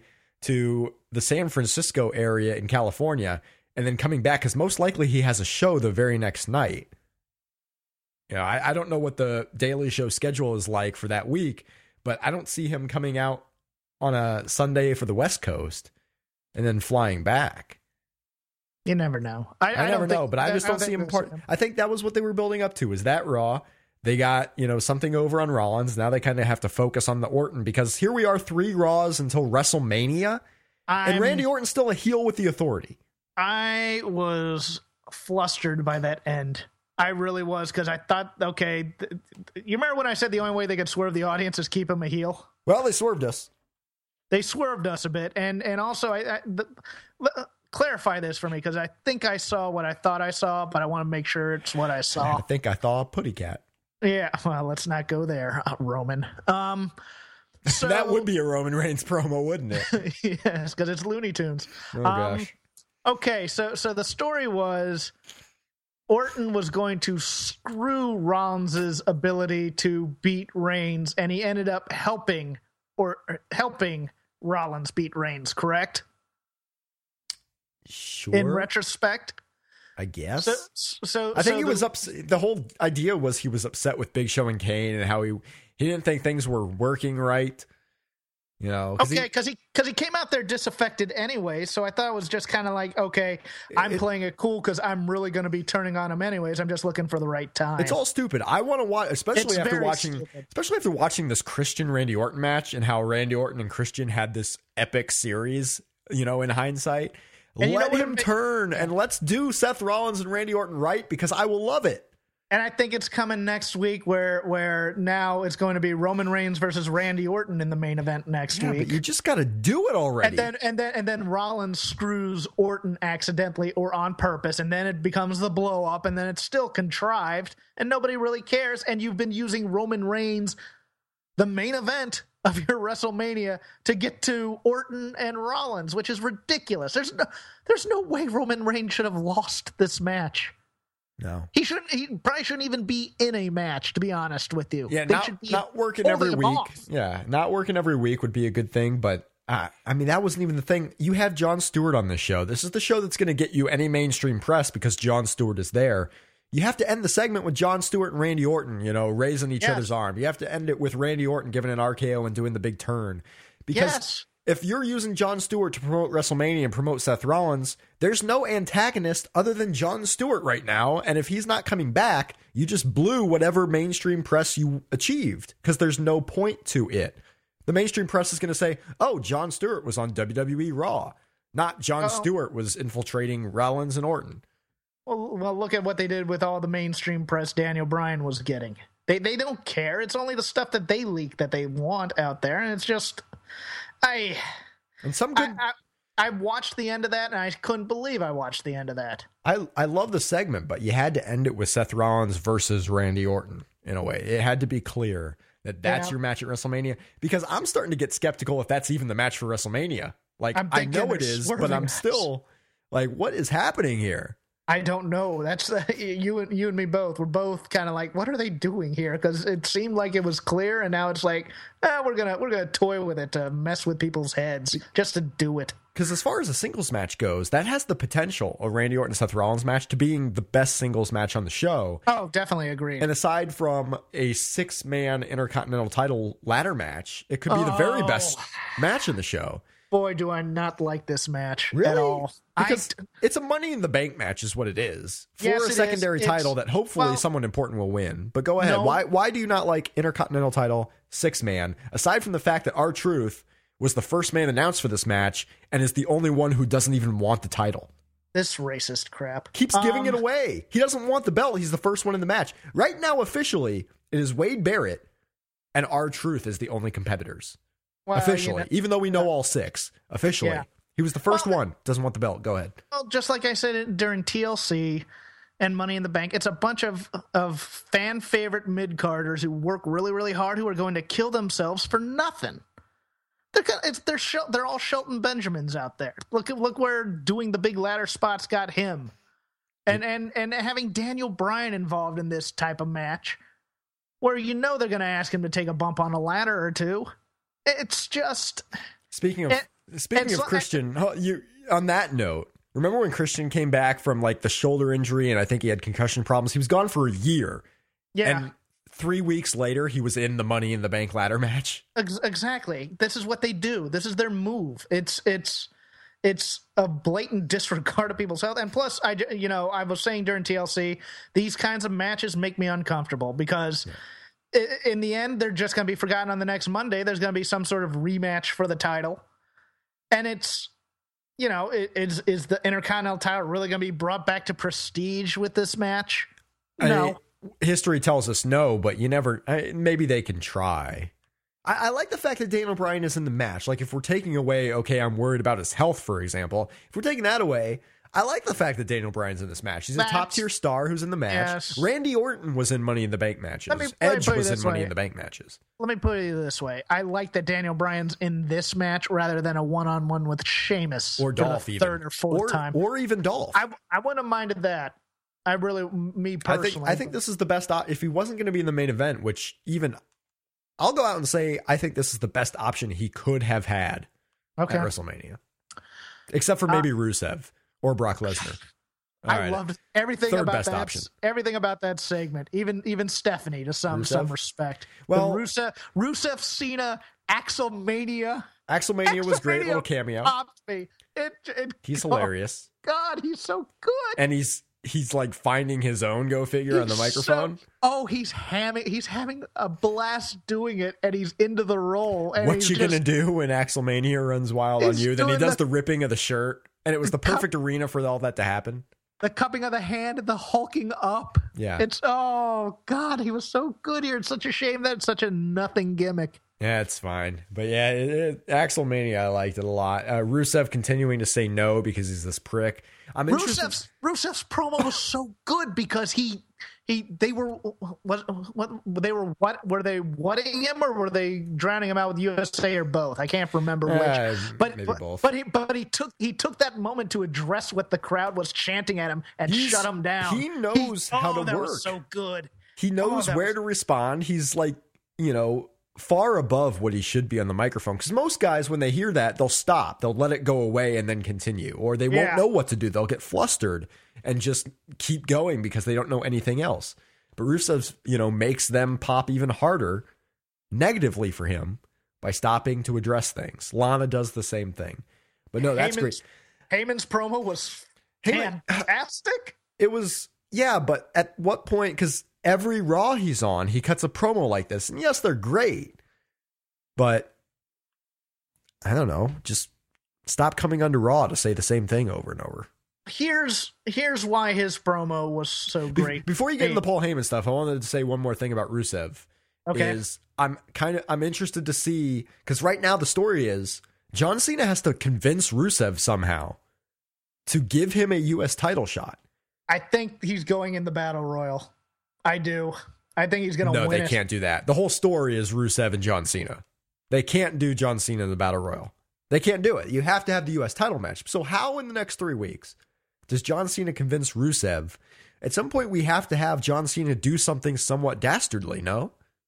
Speaker 6: to the San Francisco area in California and then coming back, because most likely he has a show the very next night. You know, I, I don't know what the Daily Show schedule is like for that week, but I don't see him coming out on a Sunday for the West Coast and then flying back.
Speaker 5: You never know. I,
Speaker 6: I,
Speaker 5: I
Speaker 6: never
Speaker 5: don't
Speaker 6: know,
Speaker 5: think-
Speaker 6: but I just don't, see
Speaker 5: think
Speaker 6: him
Speaker 5: we'll
Speaker 6: part. I think that was what they were building up to. Is that Raw? They got, you know, something over on Rollins. Now they kind of have to focus on the Orton, because here we are, three Raws until WrestleMania, and
Speaker 5: I'm-
Speaker 6: Randy Orton's still a heel with the Authority.
Speaker 5: I was flustered by that end. I really was, because I thought, okay, th- th- you remember when I said the only way they could swerve the audience is keep him a heel?
Speaker 6: Well, they swerved us.
Speaker 5: They swerved us a bit, and and also I, I the, l- clarify this for me, because I think I saw what I thought I saw, but I want to make sure it's what I
Speaker 6: I
Speaker 5: saw.
Speaker 6: think I saw a putty cat.
Speaker 5: Yeah, well, let's not go there, uh, Roman. Um, so,
Speaker 6: That would be a Roman Reigns promo, wouldn't it?
Speaker 5: yes, because it's Looney Tunes.
Speaker 6: Oh
Speaker 5: Um,
Speaker 6: gosh.
Speaker 5: Okay, so so the story was Orton was going to screw Rollins' ability to beat Reigns, and he ended up helping or or helping Rollins beat Reigns, correct?
Speaker 6: Sure.
Speaker 5: In retrospect.
Speaker 6: I guess.
Speaker 5: So so
Speaker 6: I think
Speaker 5: so
Speaker 6: he
Speaker 5: the-
Speaker 6: was upset. The whole idea was he was upset with Big Show and Kane, and how he he didn't think things were working right. You know, cause
Speaker 5: okay,
Speaker 6: he,
Speaker 5: because he because he came out there disaffected anyway, so I thought it was just kind of like, okay, I'm
Speaker 6: it,
Speaker 5: playing it cool because I'm really going to be turning on him anyways. I'm just looking for the right time.
Speaker 6: It's all stupid. I want to watch, especially
Speaker 5: It's
Speaker 6: after
Speaker 5: very
Speaker 6: watching,
Speaker 5: stupid.
Speaker 6: especially after watching this Christian Randy Orton match and how Randy Orton and Christian had this epic series. You know, in hindsight,
Speaker 5: And you
Speaker 6: let
Speaker 5: know what
Speaker 6: him
Speaker 5: it-
Speaker 6: turn and let's do Seth Rollins and Randy Orton right because I will love it.
Speaker 5: And I think it's coming next week, where where now it's going to be Roman Reigns versus Randy Orton in the main event next
Speaker 6: Yeah,
Speaker 5: week.
Speaker 6: but you just got to do it already.
Speaker 5: And then and then and then Rollins screws Orton accidentally or on purpose, and then it becomes the blow up, and then it's still contrived, and nobody really cares. And you've been using Roman Reigns, the main event of your WrestleMania, to get to Orton and Rollins, which is ridiculous. There's no there's no way Roman Reigns should have lost this match.
Speaker 6: no.
Speaker 5: He shouldn't. He probably shouldn't even be in a match, to be honest with you.
Speaker 6: Yeah,
Speaker 5: They
Speaker 6: not,
Speaker 5: should be
Speaker 6: not working
Speaker 5: holding
Speaker 6: every
Speaker 5: him
Speaker 6: week.
Speaker 5: off.
Speaker 6: Yeah, not working every week would be a good thing, but uh, I mean, that wasn't even the thing. You have Jon Stewart on this show. This is the show that's going to get you any mainstream press because Jon Stewart is there. You have to end the segment with Jon Stewart and Randy Orton, you know, raising each
Speaker 5: Yes.
Speaker 6: other's arm. You have to end it with Randy Orton giving an R K O and doing the big turn. Because
Speaker 5: Yes.
Speaker 6: if you're using Jon Stewart to promote WrestleMania and promote Seth Rollins, there's no antagonist other than Jon Stewart right now. And if he's not coming back, you just blew whatever mainstream press you achieved because there's no point to it. The mainstream press is going to say, oh, Jon Stewart was on W W E Raw, not Jon
Speaker 5: Oh.
Speaker 6: Stewart was infiltrating Rollins and Orton.
Speaker 5: Well, well, look at what they did with all the mainstream press Daniel Bryan was getting. They they don't care. It's only the stuff that they leak that they want out there, and it's just, I,
Speaker 6: And some good.
Speaker 5: I, I, I watched the end of that, and I couldn't believe I watched the end of that.
Speaker 6: I, I love the segment, but you had to end it with Seth Rollins versus Randy Orton in a way. It had to be clear that that's
Speaker 5: Yeah.
Speaker 6: your match at WrestleMania because I'm starting to get skeptical if that's even the match for WrestleMania. Like,
Speaker 5: I'm
Speaker 6: I
Speaker 5: thinking
Speaker 6: know it
Speaker 5: they're
Speaker 6: is, but
Speaker 5: swerving
Speaker 6: I'm
Speaker 5: us.
Speaker 6: still like, what is happening here?
Speaker 5: I don't know. That's you and you and me both. We're both kind of like, what are they doing here? Because it seemed like it was clear, and now it's like, eh, we're gonna we're gonna toy with it to mess with people's heads just to do it.
Speaker 6: Because as far as a singles match goes, that has the potential of Randy Orton and Seth Rollins match to being the best singles match on the show.
Speaker 5: Oh, definitely agree.
Speaker 6: And aside from a six-man Intercontinental title ladder match, it could be the very
Speaker 5: Oh.
Speaker 6: best match in the show.
Speaker 5: Boy, do I not like this match
Speaker 6: Really?
Speaker 5: at all.
Speaker 6: Because
Speaker 5: I,
Speaker 6: it's a Money in the Bank match is what it is for
Speaker 5: Yes,
Speaker 6: a
Speaker 5: it is.
Speaker 6: secondary
Speaker 5: It's-
Speaker 6: title that hopefully
Speaker 5: well-
Speaker 6: someone important will win. But go ahead.
Speaker 5: No.
Speaker 6: Why why do you not like Intercontinental title six-man, aside from the fact that R-Truth was the first man announced for this match and is the only one who doesn't even want the title?
Speaker 5: this racist crap
Speaker 6: Keeps giving
Speaker 5: Um,
Speaker 6: it away. He doesn't want the belt. He's the first one in the match. Right now, officially, it is Wade Barrett and R-Truth is the only competitors.
Speaker 5: well, you
Speaker 6: officially,
Speaker 5: know-
Speaker 6: even though we know all six. Officially.
Speaker 5: Yeah.
Speaker 6: He was the first
Speaker 5: Well,
Speaker 6: one. Doesn't want the belt. Go ahead.
Speaker 5: Well, just like I said during T L C and Money in the Bank, it's a bunch of of fan favorite mid carders who work really, really hard who are going to kill themselves for nothing. They're kind of- it's they're Shel- they're all Shelton Benjamins out there. Look at look where doing the big ladder spots got him, and and and having Daniel Bryan involved in this type of match, where you know they're going to ask him to take a bump on a ladder or two. It's just.
Speaker 6: Speaking of
Speaker 5: And-
Speaker 6: speaking
Speaker 5: and
Speaker 6: of
Speaker 5: so-
Speaker 6: Christian, oh, you on that note, remember when Christian came back from like the shoulder injury and I think he had concussion problems? He was gone for a year.
Speaker 5: Yeah.
Speaker 6: And three weeks later, he was in the Money in the Bank ladder match.
Speaker 5: Ex- exactly. This is what they do. This is their move. It's it's it's a blatant disregard of people's health. And plus, I j- you know I was saying during T L C, these kinds of matches make me uncomfortable because i- in the end they're just going to be forgotten on the next Monday. There's going to be some sort of rematch for the title, and it's you know it, is is the Intercontinental title really going to be brought back to prestige with this match? No.
Speaker 6: I- history tells us no, but you never. I, maybe they can try. I, I like the fact that Daniel Bryan is in the match. Like if we're taking away, okay, I'm worried about his health, for example. If we're taking that away, I like the fact that Daniel Bryan's in this match. He's a
Speaker 5: That's-
Speaker 6: top tier star who's in the match.
Speaker 5: Yes.
Speaker 6: Randy Orton was in Money in the Bank matches.
Speaker 5: Let me- let me
Speaker 6: Edge
Speaker 5: put it
Speaker 6: was in
Speaker 5: this
Speaker 6: Money
Speaker 5: way.
Speaker 6: in the Bank matches.
Speaker 5: Let me put it this way. I like that Daniel Bryan's in this match rather than a one-on-one with Sheamus
Speaker 6: Or
Speaker 5: for
Speaker 6: Dolph
Speaker 5: the
Speaker 6: even.
Speaker 5: third or fourth
Speaker 6: or,
Speaker 5: time.
Speaker 6: Or even Dolph.
Speaker 5: I, I wouldn't have minded that. I really, me
Speaker 6: I
Speaker 5: personally.
Speaker 6: think I think this is the best op- if he wasn't going to be in the main event, which even I'll go out and say I think this is the best option he could have had
Speaker 5: Okay.
Speaker 6: at WrestleMania. Except for maybe Rusev or Brock Lesnar. All
Speaker 5: I
Speaker 6: right.
Speaker 5: loved everything
Speaker 6: Third
Speaker 5: about
Speaker 6: best
Speaker 5: that.
Speaker 6: option.
Speaker 5: Everything about that segment. Even even Stephanie to some
Speaker 6: Rusev?
Speaker 5: some respect.
Speaker 6: Well-
Speaker 5: But Rusev, Rusev, Cena, Axelmania.
Speaker 6: Axelmania was great, little cameo.
Speaker 5: Pops me. It, it,
Speaker 6: He's
Speaker 5: oh,
Speaker 6: hilarious.
Speaker 5: God, he's so good.
Speaker 6: And he's he's like finding his own go figure
Speaker 5: He's
Speaker 6: on the microphone.
Speaker 5: So, oh, he's having he's having a blast doing it, and he's into the role. And
Speaker 6: What
Speaker 5: he's
Speaker 6: you
Speaker 5: just,
Speaker 6: gonna do when Axelmania runs wild on
Speaker 5: He's
Speaker 6: you? Then he
Speaker 5: doing
Speaker 6: does
Speaker 5: the-
Speaker 6: the ripping of the shirt, and it was the perfect arena for all that to happen.
Speaker 5: The cupping of the hand, the hulking up.
Speaker 6: Yeah.
Speaker 5: It's, oh, God, he was so good here. It's such a shame that it's such a nothing gimmick.
Speaker 6: Yeah, it's fine. But yeah, it, it, Axelmania, I liked it a lot. Uh, Rusev continuing to say no because he's this prick. I'm interested.
Speaker 5: Rusev's, Rusev's promo was so good because he, he, they were, what, what, they were, what, were they whatting him or were they drowning him out with U S A or both? I can't remember which.
Speaker 6: Uh,
Speaker 5: but,
Speaker 6: maybe
Speaker 5: but,
Speaker 6: both.
Speaker 5: but he, but he took, he took that moment to address what the crowd was chanting at him and
Speaker 6: He's-
Speaker 5: shut him down.
Speaker 6: he knows
Speaker 5: He-
Speaker 6: how
Speaker 5: oh,
Speaker 6: to
Speaker 5: that
Speaker 6: work.
Speaker 5: Was so good.
Speaker 6: He knows
Speaker 5: Oh, that
Speaker 6: where
Speaker 5: was-
Speaker 6: to respond. He's like, you know, far above what he should be on the microphone. Because most guys, when they hear that, they'll stop. They'll let it go away and then continue. Or they won't
Speaker 5: Yeah.
Speaker 6: know what to do. They'll get flustered and just keep going because they don't know anything else. But Rusev, you know, makes them pop even harder negatively for him by stopping to address things. Lana does the same thing. But no, that's
Speaker 5: Heyman's,
Speaker 6: great.
Speaker 5: Heyman's promo was
Speaker 6: Heyman-
Speaker 5: fantastic.
Speaker 6: It was, yeah, but at what point? Because every Raw he's on, he cuts a promo like this. And yes, they're great. But I don't know. Just stop coming onto Raw to say the same thing over and over.
Speaker 5: Here's here's why his promo was so
Speaker 6: Be-
Speaker 5: great.
Speaker 6: Before you get into the Paul Heyman stuff, I wanted to say one more thing about Rusev.
Speaker 5: Okay.
Speaker 6: Is I'm kind of I'm interested to see, because right now the story is John Cena has to convince Rusev somehow to give him a U S title shot.
Speaker 5: I think he's going in the Battle Royal. I do. I think he's going to
Speaker 6: No,
Speaker 5: win
Speaker 6: they
Speaker 5: it.
Speaker 6: can't do that. The whole story is Rusev and John Cena. They can't do John Cena in the Battle Royal. They can't do it. You have to have the U S title match. So how in the next three weeks does John Cena convince Rusev? At some point, we have to have John Cena do something somewhat dastardly, no?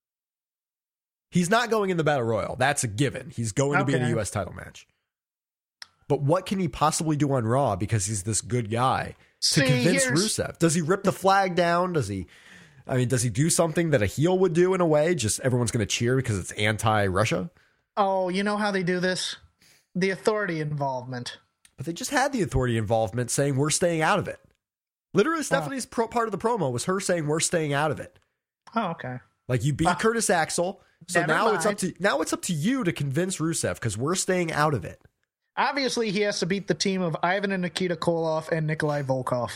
Speaker 6: He's not going in the Battle Royal. That's a given. He's going to be in a
Speaker 5: Okay.
Speaker 6: U S title match. But what can he possibly do on Raw because he's this good guy to
Speaker 5: See,
Speaker 6: convince
Speaker 5: here's-
Speaker 6: Rusev? Does he rip the flag down? Does he... I mean, does he do something that a heel would do in a way? Just everyone's going to cheer because it's anti-Russia?
Speaker 5: Oh, you know how they do this? The authority involvement.
Speaker 6: But they just had the authority involvement saying we're staying out of it. Literally, Stephanie's pro- part of the promo was her saying we're staying out of it.
Speaker 5: Oh, okay.
Speaker 6: Like you beat
Speaker 5: Uh,
Speaker 6: Curtis Axel, so
Speaker 5: never
Speaker 6: now it's up
Speaker 5: mind.
Speaker 6: to now it's up to you to convince Rusev because we're staying out of it.
Speaker 5: Obviously, he has to beat the team of Ivan and Nikita Koloff and Nikolai Volkov.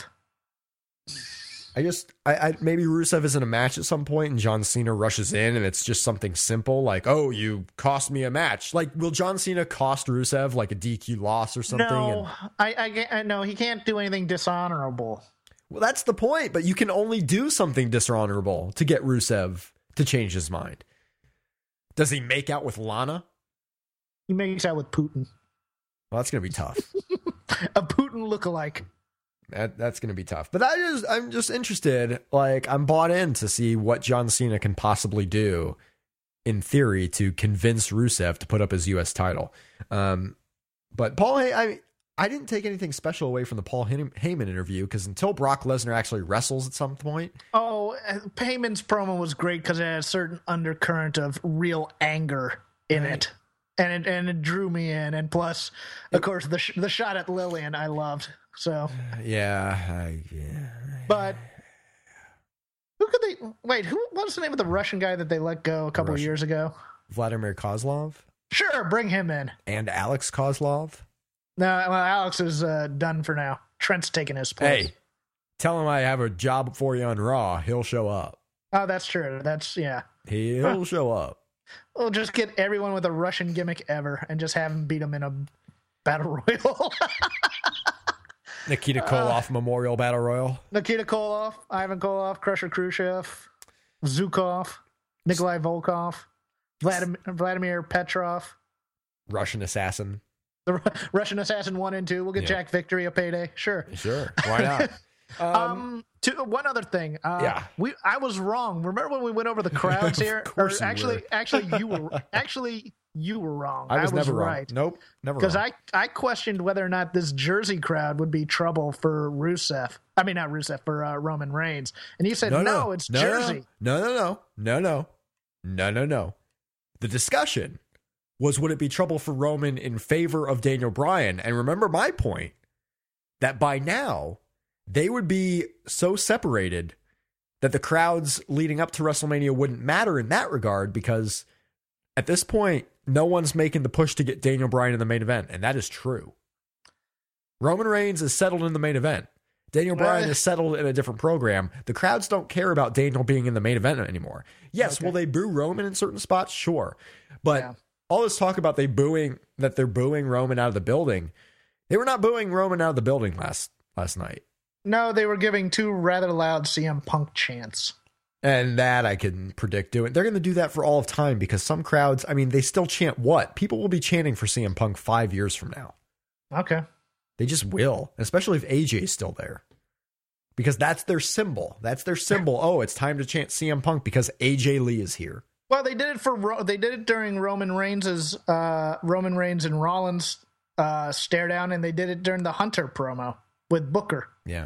Speaker 6: I just, I, I maybe Rusev is in a match at some point and John Cena rushes in and it's just something simple like, oh, you cost me a match. Like, will John Cena cost Rusev like a D Q loss or something?
Speaker 5: No,
Speaker 6: And,
Speaker 5: I, I, can't- I know he can't do anything dishonorable.
Speaker 6: well, that's the point. But you can only do something dishonorable to get Rusev to change his mind. Does he make out with Lana?
Speaker 5: He makes out with Putin,
Speaker 6: Well, that's gonna be tough.
Speaker 5: a Putin lookalike.
Speaker 6: That that's gonna be tough. But I just I'm just interested. Like I'm bought in to see what John Cena can possibly do, in theory, to convince Rusev to put up his U S title. Um, but Paul, Hey, I I didn't take anything special away from the Paul Hey- Heyman interview because until Brock Lesnar actually wrestles at some point,
Speaker 5: Oh, uh, Payman's promo was great because it had a certain undercurrent of real anger in
Speaker 6: Right.
Speaker 5: it. And it, and it drew me in. And plus, of course, the sh- the shot at Lillian I loved. So,
Speaker 6: yeah, I, yeah.
Speaker 5: but who could they wait? Who what was the name of the Russian guy that they let go a couple of
Speaker 6: Russian.
Speaker 5: years ago?
Speaker 6: Vladimir Kozlov
Speaker 5: Sure, bring him in.
Speaker 6: and Alex Kozlov.
Speaker 5: No, well, Alex is uh, done for now. Trent's taking his place.
Speaker 6: Hey, tell him I have a job for you on Raw. He'll show up.
Speaker 5: Oh, that's true. That's yeah.
Speaker 6: He'll show up.
Speaker 5: We'll just get everyone with a Russian gimmick ever and just have him beat him in a battle royal.
Speaker 6: Nikita Koloff Memorial Battle Royal.
Speaker 5: Nikita Koloff, Ivan Koloff, Crusher Khrushchev, Zukov, Nikolai Volkov, Vladimir, Vladimir Petrov,
Speaker 6: Russian assassin.
Speaker 5: the Ru- Russian Assassin one and two. We'll get
Speaker 6: Yeah.
Speaker 5: Jack Victory a payday. Sure.
Speaker 6: Sure. Why not? Um,
Speaker 5: Um, to, one other thing. Uh,
Speaker 6: Yeah.
Speaker 5: we I was wrong. Remember when we went over the crowds
Speaker 6: Of
Speaker 5: here?
Speaker 6: course
Speaker 5: or
Speaker 6: you
Speaker 5: actually,
Speaker 6: were.
Speaker 5: actually, you were actually you were wrong.
Speaker 6: I was, never
Speaker 5: right.
Speaker 6: wrong. Nope. Never
Speaker 5: Because
Speaker 6: wrong.
Speaker 5: I, I questioned whether or not this Jersey crowd would be trouble for Rusev. I mean, not Rusev, for uh, Roman Reigns. And you said, no, it's
Speaker 6: no,
Speaker 5: Jersey.
Speaker 6: No, no, no. No, no. No, no, no. The discussion was, would it be trouble for Roman in favor of Daniel Bryan? And remember my point that by now they would be so separated that the crowds leading up to WrestleMania wouldn't matter in that regard, because at this point, no one's making the push to get Daniel Bryan in the main event. And that is true. Roman Reigns is settled in the main event. Daniel Bryan is settled in a different program. The crowds don't care about Daniel being in the main event anymore. Yes, okay. Will they boo Roman in certain spots? Sure. But yeah. all this talk about they booing that they're booing Roman out of the building. They were not booing Roman out of the building last last night.
Speaker 5: No, they were giving two rather loud C M Punk chants.
Speaker 6: And that I can predict doing. They're going to do that for all of time, because some crowds, I mean, they still chant what? People will be chanting for C M Punk five years from now.
Speaker 5: Okay.
Speaker 6: They just will, especially if A J is still there, because that's their symbol. That's their symbol. Oh, it's time to chant C M Punk because A J Lee is here.
Speaker 5: Well, they did it for Ro- they did it during Roman Reigns's uh, Roman Reigns and Rollins uh, stare down, and they did it during the Hunter promo with Booker.
Speaker 6: Yeah,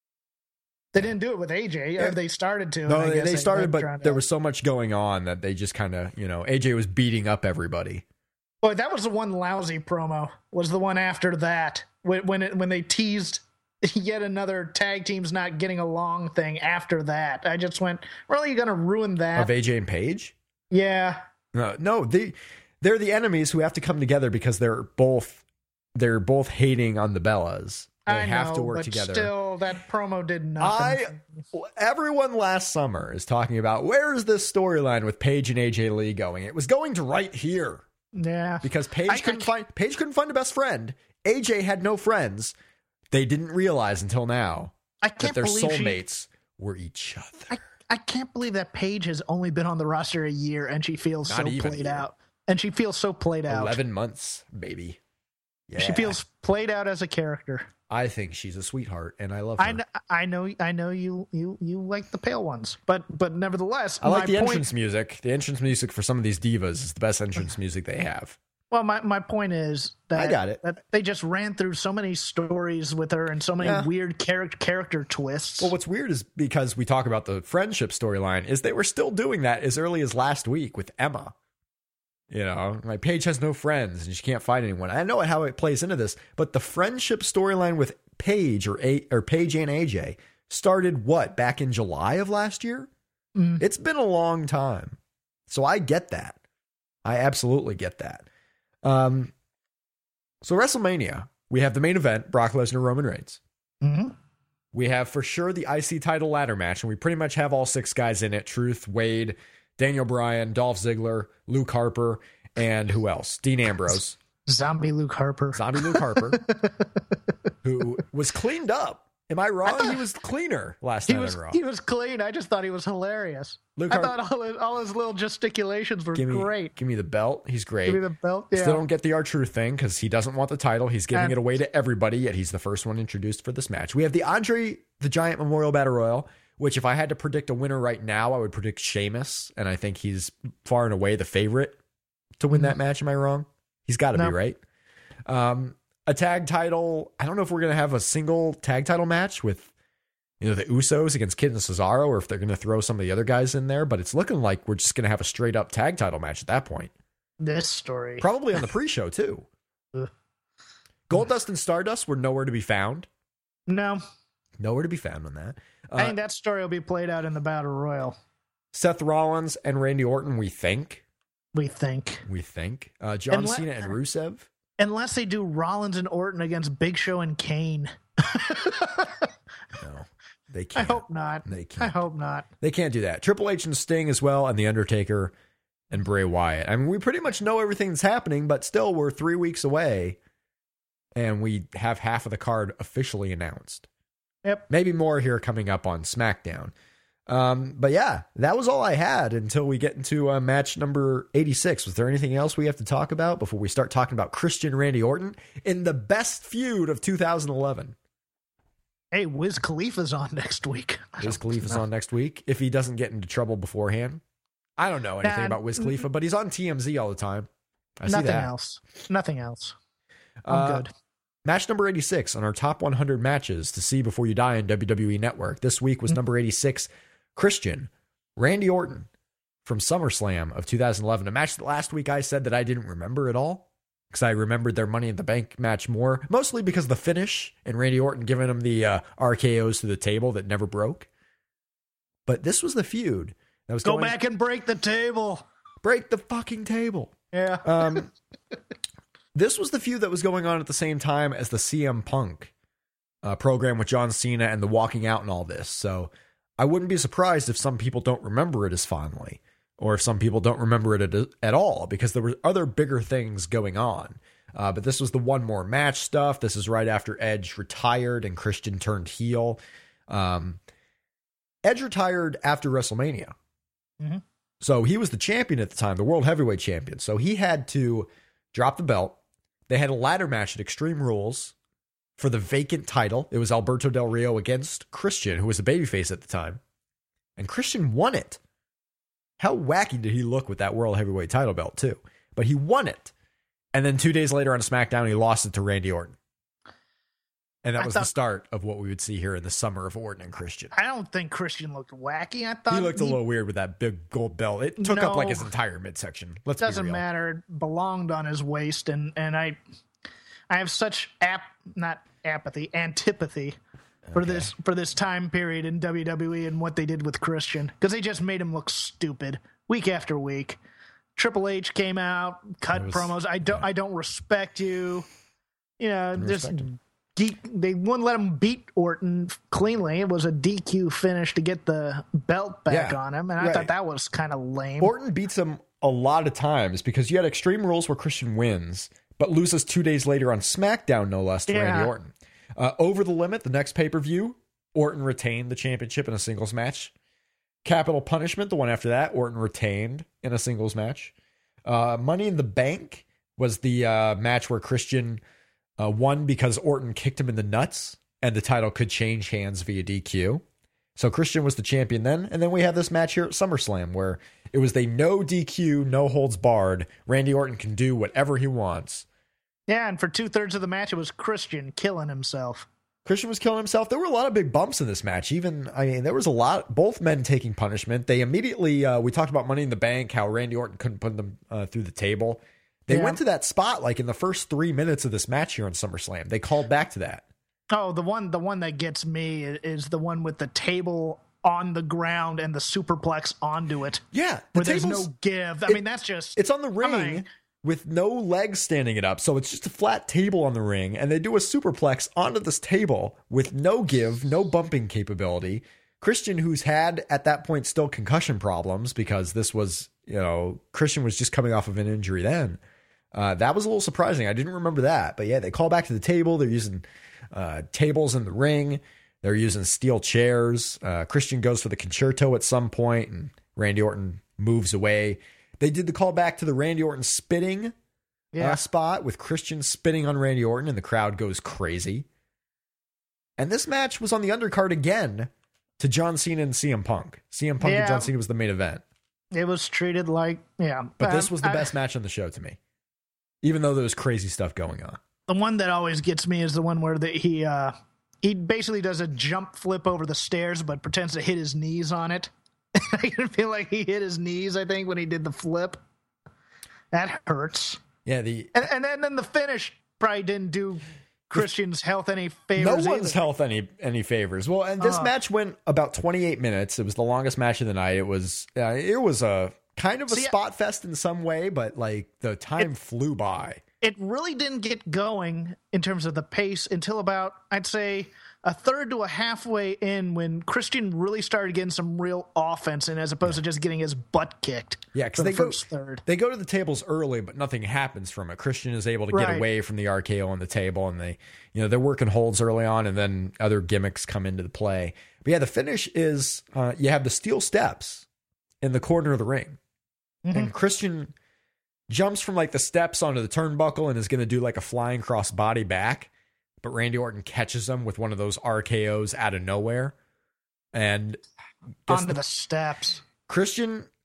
Speaker 5: they didn't do it with A J,
Speaker 6: yeah.
Speaker 5: or they started to.
Speaker 6: No, they, they started, but there was so much going on that they just kind of, you know, A J was beating up everybody.
Speaker 5: Boy, that was the one lousy promo. Was the one after that when when, it, when they teased yet another tag teams not getting along thing after that. I just went, really, you going to ruin that?
Speaker 6: Of A J and Paige?
Speaker 5: Yeah.
Speaker 6: No, no, they they're the enemies who have to come together because they're both they're both hating on the Bellas. They
Speaker 5: I
Speaker 6: have
Speaker 5: know,
Speaker 6: to work
Speaker 5: but
Speaker 6: together.
Speaker 5: Still, that promo did nothing.
Speaker 6: I everyone last summer is talking about, where is this storyline with Paige and A J Lee going? It was going to right here.
Speaker 5: Yeah,
Speaker 6: because Paige
Speaker 5: I,
Speaker 6: couldn't
Speaker 5: I,
Speaker 6: find Paige couldn't find a best friend. A J had no friends. They didn't realize until now
Speaker 5: I can't
Speaker 6: that their
Speaker 5: believe
Speaker 6: soulmates
Speaker 5: she,
Speaker 6: were each other.
Speaker 5: I, I can't believe that Paige has only been on the roster a year and she feels
Speaker 6: Not
Speaker 5: so played out. And she feels so played out.
Speaker 6: Eleven months, baby. Yeah.
Speaker 5: She feels played out as a character.
Speaker 6: I think she's a sweetheart, and I love her.
Speaker 5: I know, I know, I know you, you, you like the pale ones, but, but nevertheless,
Speaker 6: I like the
Speaker 5: point,
Speaker 6: entrance music. The entrance music for some of these divas is the best entrance music they have.
Speaker 5: Well, my, my point is that
Speaker 6: I got it.
Speaker 5: That they just ran through so many stories with her and so many
Speaker 6: Yeah.
Speaker 5: weird character character twists.
Speaker 6: Well, what's weird is because we talk about the friendship storyline, is they were still doing that as early as last week with Emma. You know, like Paige has no friends and she can't find anyone. I know how it plays into this, but the friendship storyline with Paige or A or Paige and A J started what, back in July of last year?
Speaker 5: Mm.
Speaker 6: It's been a long time. So I get that. I absolutely get that. Um, so WrestleMania, we have the main event, Brock Lesnar, Roman Reigns.
Speaker 5: Mm-hmm.
Speaker 6: We have for sure the I C title ladder match, and we pretty much have all six guys in it. Truth, Wade, Daniel Bryan, Dolph Ziggler, Luke Harper, and who else? Dean Ambrose.
Speaker 5: Zombie Luke Harper.
Speaker 6: Zombie Luke Harper, who was cleaned up. Am I wrong? I he was cleaner last
Speaker 5: he
Speaker 6: night
Speaker 5: was,
Speaker 6: on Raw.
Speaker 5: He was clean. I just thought he was hilarious.
Speaker 6: Luke
Speaker 5: I
Speaker 6: Har-
Speaker 5: thought all his, all his little gesticulations were
Speaker 6: give me,
Speaker 5: great.
Speaker 6: Give me the belt. He's great.
Speaker 5: Give me the belt. Yeah.
Speaker 6: Still don't get the R-Truth thing because he doesn't want the title. He's giving
Speaker 5: And-
Speaker 6: it away to everybody, yet he's the first one introduced for this match. We have the Andre the Giant Memorial Battle Royal, which if I had to predict a winner right now, I would predict Sheamus, and I think he's far and away the favorite to win that match. Am I wrong? He's got to
Speaker 5: No.
Speaker 6: be, right? Um, a tag title. I don't know if we're going to have a single tag title match with, you know, the Usos against Kid and Cesaro, or if they're going to throw some of the other guys in there, but it's looking like we're just going to have a straight up tag title match at that point.
Speaker 5: This story.
Speaker 6: Probably on the pre-show too.
Speaker 5: Ugh.
Speaker 6: Goldust and Stardust were nowhere to be found.
Speaker 5: No.
Speaker 6: Nowhere to be found on that. Uh,
Speaker 5: I think that story will be played out in the Battle Royal.
Speaker 6: Seth Rollins and Randy Orton, we think.
Speaker 5: We think.
Speaker 6: We think. Uh, John
Speaker 5: Unless-
Speaker 6: Cena and Rusev.
Speaker 5: Unless they do Rollins and Orton against Big Show and Kane.
Speaker 6: No, they
Speaker 5: I
Speaker 6: can't.
Speaker 5: hope not.
Speaker 6: They can't.
Speaker 5: I hope not.
Speaker 6: They can't do that. Triple H and Sting as well, and The Undertaker and Bray Wyatt. I mean, we pretty much know everything that's happening, but still, we're three weeks away, and we have half of the card officially announced.
Speaker 5: Yep.
Speaker 6: Maybe more here coming up on SmackDown. Um, but yeah, that was all I had until we get into uh, match number eighty-six. Was there anything else we have to talk about before we start talking about Christian and Randy Orton in the best feud of two thousand eleven?
Speaker 5: Hey, Wiz Khalifa's on next week.
Speaker 6: Wiz Khalifa's on next week if he doesn't get into trouble beforehand. I don't know anything
Speaker 5: Nah,
Speaker 6: about Wiz Khalifa, but he's on T M Z all the time. I see
Speaker 5: Nothing
Speaker 6: that.
Speaker 5: else. Nothing else. I'm
Speaker 6: Uh,
Speaker 5: good.
Speaker 6: Match number eighty-six on our top one hundred matches to see before you die on W W E Network. This week was number eighty-six, Christian, Randy Orton from SummerSlam of two thousand eleven, a match that last week I said that I didn't remember at all because I remembered their Money in the Bank match more, mostly because of the finish and Randy Orton giving him the uh, R K Os to the table that never broke. But this was the feud that was
Speaker 5: Go
Speaker 6: going,
Speaker 5: back and break the table.
Speaker 6: break the fucking table.
Speaker 5: Yeah.
Speaker 6: Um, this was the feud that was going on at the same time as the C M Punk uh, program with John Cena and the walking out and all this. So I wouldn't be surprised if some people don't remember it as fondly, or if some people don't remember it at, at all, because there were other bigger things going on. Uh, but this was the one more match stuff. This is right after Edge retired and Christian turned heel. Um, Edge retired after WrestleMania.
Speaker 5: Mm-hmm.
Speaker 6: So he was the champion at the time, the world heavyweight champion. So he had to drop the belt. They had a ladder match at Extreme Rules for the vacant title. It was Alberto Del Rio against Christian, who was a babyface at the time. And Christian won it. How wacky did he look with that world heavyweight title belt, too? But he won it. And then two days later on SmackDown, he lost it to Randy Orton. And that
Speaker 5: I
Speaker 6: was
Speaker 5: thought,
Speaker 6: the start of what we would see here in the summer of Orton and Christian.
Speaker 5: I don't think Christian looked wacky. I thought
Speaker 6: He looked a little weird with that big gold belt. It took
Speaker 5: No.
Speaker 6: up like his entire midsection. Let's
Speaker 5: doesn't
Speaker 6: be real.
Speaker 5: matter. It belonged on his waist, and and I, I have such ap not apathy, antipathy for
Speaker 6: Okay.
Speaker 5: this for this time period in W W E and what they did with Christian, because they just made him look stupid week after week. Triple H came out, cut
Speaker 6: It was-
Speaker 5: promos. I don't
Speaker 6: yeah.
Speaker 5: I don't respect you. You know,
Speaker 6: Didn't
Speaker 5: just
Speaker 6: respect him.
Speaker 5: geek. They wouldn't let him beat Orton cleanly. It was a D Q finish to get the belt back
Speaker 6: Yeah,
Speaker 5: on him, and I
Speaker 6: right.
Speaker 5: thought that was kind of lame.
Speaker 6: Orton beats him a lot of times because you had Extreme Rules where Christian wins, but loses two days later on SmackDown, no less, to
Speaker 5: Yeah.
Speaker 6: Randy Orton. Uh, Over the Limit, the next pay-per-view, Orton retained the championship in a singles match. Capital Punishment, the one after that, Orton retained in a singles match. Uh, Money in the Bank was the uh, match where Christian uh, won because Orton kicked him in the nuts, and the title could change hands via D Q. So Christian was the champion then, and then we have this match here at SummerSlam where it was the no D Q, no holds barred. Randy Orton can do whatever he wants.
Speaker 5: Yeah, and for two thirds of the match, it was Christian killing himself.
Speaker 6: Christian was killing himself. There were a lot of big bumps in this match. Even, I mean, there was a lot, both men taking punishment. They immediately, uh, we talked about Money in the Bank, how Randy Orton couldn't put them uh, through the table. They
Speaker 5: Yeah.
Speaker 6: went to that spot like in the first three minutes of this match here on SummerSlam. They called back to that.
Speaker 5: Oh, the one the one that gets me is the one with the table on the ground and the superplex onto it.
Speaker 6: Yeah.
Speaker 5: Where
Speaker 6: The
Speaker 5: there's
Speaker 6: table's-
Speaker 5: no give. I
Speaker 6: it-
Speaker 5: mean, that's just
Speaker 6: It's on the
Speaker 5: I'm
Speaker 6: ring
Speaker 5: like-
Speaker 6: with no legs standing it up. So it's just a flat table on the ring. And they do a superplex onto this table with no give, no bumping capability. Christian, who's had at that point still concussion problems because this was, you know, Christian was just coming off of an injury then. Uh, that was a little surprising. I didn't remember that. But yeah, they call back to the table. They're using uh, tables in the ring. They're using steel chairs. Uh, Christian goes for the concerto at some point, and Randy Orton moves away. They did the call back to the Randy Orton spitting
Speaker 5: Yeah.
Speaker 6: uh, spot with Christian spitting on Randy Orton, and the crowd goes crazy. And this match was on the undercard again to John Cena and C M Punk. C M Punk and
Speaker 5: Yeah.
Speaker 6: John Cena was the main event.
Speaker 5: It was treated like, yeah.
Speaker 6: But this
Speaker 5: Um,
Speaker 6: was the
Speaker 5: I-
Speaker 6: best match on the show to me, even though there was crazy stuff going on.
Speaker 5: The one that always gets me is the one where the, he uh, he basically does a jump flip over the stairs, but pretends to hit his knees on it. I can feel like he hit his knees, I think, when he did the flip. That hurts.
Speaker 6: Yeah, the
Speaker 5: And and then, then the finish probably didn't do Christian's health any
Speaker 6: no
Speaker 5: favors.
Speaker 6: one's
Speaker 5: either.
Speaker 6: health any any favors. Well, and this
Speaker 5: Uh.
Speaker 6: match went about twenty-eight minutes. It was the longest match of the night. It was uh, it was a kind of a
Speaker 5: See,
Speaker 6: spot fest in some way, but like the time flew by.
Speaker 5: It really didn't get going in terms of the pace until about, I'd say, a third to a halfway in when Christian really started getting some real offense in, as opposed to just getting his butt kicked.
Speaker 6: Yeah,
Speaker 5: for
Speaker 6: because
Speaker 5: the
Speaker 6: they go
Speaker 5: first third.
Speaker 6: they go to the tables early, but nothing happens from it. Christian is able to get
Speaker 5: Right.
Speaker 6: away from the R K O on the table, and they, you know, they're working holds early on, and then other gimmicks come into the play. But yeah, the finish is uh, you have the steel steps in the corner of the ring,
Speaker 5: Mm-hmm.
Speaker 6: and Christian jumps from like the steps onto the turnbuckle and is going to do like a flying cross body back, but Randy Orton catches him with one of those R K Os out of nowhere, and gets
Speaker 5: Onto
Speaker 6: the-
Speaker 5: the steps.
Speaker 6: Christian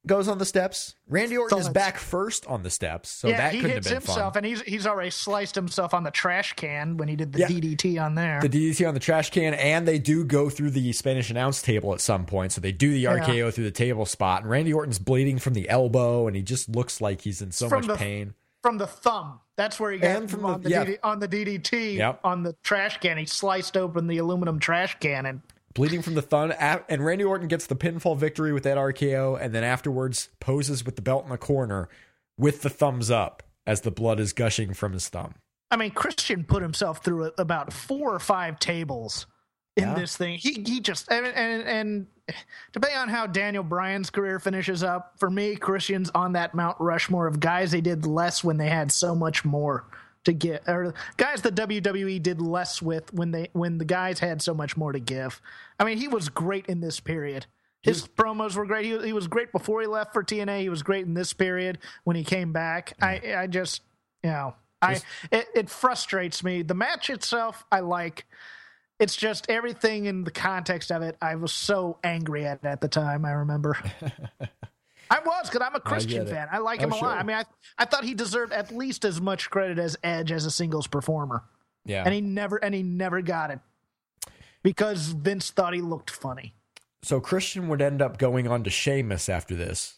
Speaker 6: goes on the steps. Randy Orton
Speaker 5: So
Speaker 6: is
Speaker 5: that's-
Speaker 6: back first on the steps, so
Speaker 5: yeah,
Speaker 6: that
Speaker 5: he
Speaker 6: couldn't
Speaker 5: hits
Speaker 6: have been
Speaker 5: himself,
Speaker 6: fun.
Speaker 5: and he's he's already sliced himself on the trash can when he did the
Speaker 6: Yeah.
Speaker 5: D D T on there.
Speaker 6: The D D T on the trash can, and they do go through the Spanish announce table at some point, so they do the R K O through the table spot, and Randy Orton's bleeding from the elbow, and he just looks like he's in so
Speaker 5: From
Speaker 6: much
Speaker 5: the-
Speaker 6: pain.
Speaker 5: From the thumb. That's where he got
Speaker 6: And from
Speaker 5: from on
Speaker 6: the-
Speaker 5: the,
Speaker 6: yeah.
Speaker 5: D D, on the D D T
Speaker 6: Yep.
Speaker 5: on the trash can. He sliced open the aluminum trash can and
Speaker 6: Bleeding from the thumb, and Randy Orton gets the pinfall victory with that R K O, and then afterwards poses with the belt in the corner with the thumbs up as the blood is gushing from his thumb.
Speaker 5: I mean, Christian put himself through about four or five tables in
Speaker 6: Yeah.
Speaker 5: this thing. He he just and, and and depending on how Daniel Bryan's career finishes up, for me, Christian's on that Mount Rushmore of guys they did less when they had so much more to get, or guys the W W E did less with when they when the guys had so much more to give. I mean, he was great in this period. His promos were great. He, he was great before he left for T N A. He was great in this period when he came back. I I just you know I it, it frustrates me. The match itself I like. It's just everything in the context of it. I was so angry at it at the time. I remember. I was, because I'm a Christian
Speaker 6: get it.
Speaker 5: fan. I like
Speaker 6: Oh,
Speaker 5: him a
Speaker 6: sure.
Speaker 5: lot. I mean, I, I thought he deserved at least as much credit as Edge as a singles performer,
Speaker 6: Yeah.
Speaker 5: and he never and he never got it because Vince thought he looked funny.
Speaker 6: So Christian would end up going on to Sheamus after this.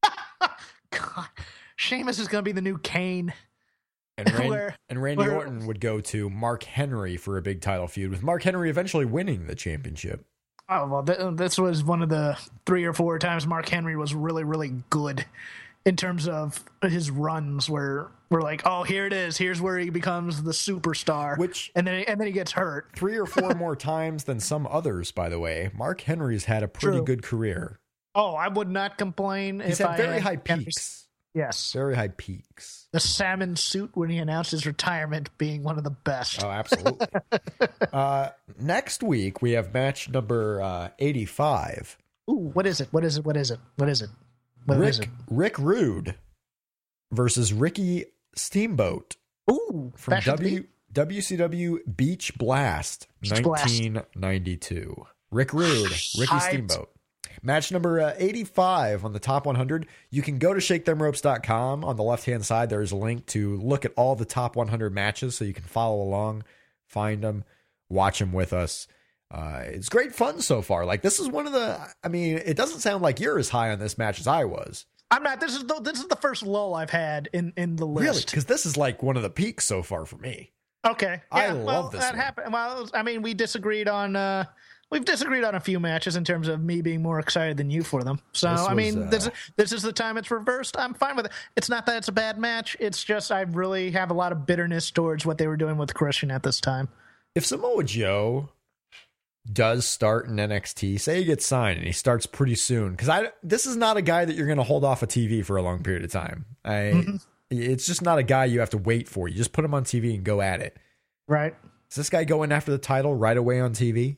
Speaker 5: God, Sheamus is going to be the new Kane.
Speaker 6: And, Ran-
Speaker 5: Where-
Speaker 6: and Randy
Speaker 5: where-
Speaker 6: Orton would go to Mark Henry for a big title feud, with Mark Henry eventually winning the championship.
Speaker 5: Oh well, th- this was one of the three or four times Mark Henry was really, really good in terms of his runs. Where we're like, oh, here it is. Here's where he becomes the superstar.
Speaker 6: Which-
Speaker 5: and then and then he gets hurt.
Speaker 6: Three or four more times than some others, by the way. Mark Henry's had a pretty
Speaker 5: True.
Speaker 6: good career.
Speaker 5: Oh, I would not complain.
Speaker 6: He's
Speaker 5: if
Speaker 6: had
Speaker 5: I
Speaker 6: very
Speaker 5: had
Speaker 6: high
Speaker 5: Henry-
Speaker 6: peaks.
Speaker 5: Yes,
Speaker 6: Very high peaks.
Speaker 5: the salmon suit when he announced his retirement being one of the best.
Speaker 6: Oh, absolutely. uh, next week, we have match number uh, eighty-five.
Speaker 5: Ooh, what is it? What is it? What is it? What is it? What is
Speaker 6: Rick,
Speaker 5: it?
Speaker 6: Rick Rude versus Ricky Steamboat
Speaker 5: Ooh,
Speaker 6: from
Speaker 5: that should
Speaker 6: W,
Speaker 5: be-
Speaker 6: W C W Beach Blast,
Speaker 5: Beach Blast.
Speaker 6: nineteen ninety-two. Rick Rude, Ricky
Speaker 5: Hyped.
Speaker 6: Steamboat. Match number uh, eighty-five on the top one hundred. You can go to shake them ropes dot com. On the left-hand side, there's a link to look at all the top one hundred matches so you can follow along, find them, watch them with us. Uh, it's great fun so far. Like, this is one of the, I mean, it doesn't sound like you're as high on this match as I was.
Speaker 5: I'm not. This is the this is the first lull I've had in in the list.
Speaker 6: Really? Because this is like one of the peaks so far for me.
Speaker 5: Okay,
Speaker 6: I
Speaker 5: yeah,
Speaker 6: love
Speaker 5: well,
Speaker 6: this
Speaker 5: That
Speaker 6: one.
Speaker 5: happened. Well, I mean, we disagreed on. Uh, we've disagreed on a few matches in terms of me being more excited than you for them. So
Speaker 6: This
Speaker 5: I
Speaker 6: was,
Speaker 5: mean,
Speaker 6: uh,
Speaker 5: this this is the time it's reversed. I'm fine with it. It's not that it's a bad match. It's just I really have a lot of bitterness towards what they were doing with Christian at this time.
Speaker 6: If Samoa Joe does start in N X T, say he gets signed and he starts pretty soon, because I this is not a guy that you're going to hold off a T V for a long period of time. I,
Speaker 5: Mm-hmm.
Speaker 6: It's just not a guy you have to wait for. You just put him on T V and go at it.
Speaker 5: Right.
Speaker 6: Is this guy going after the title right away on T V?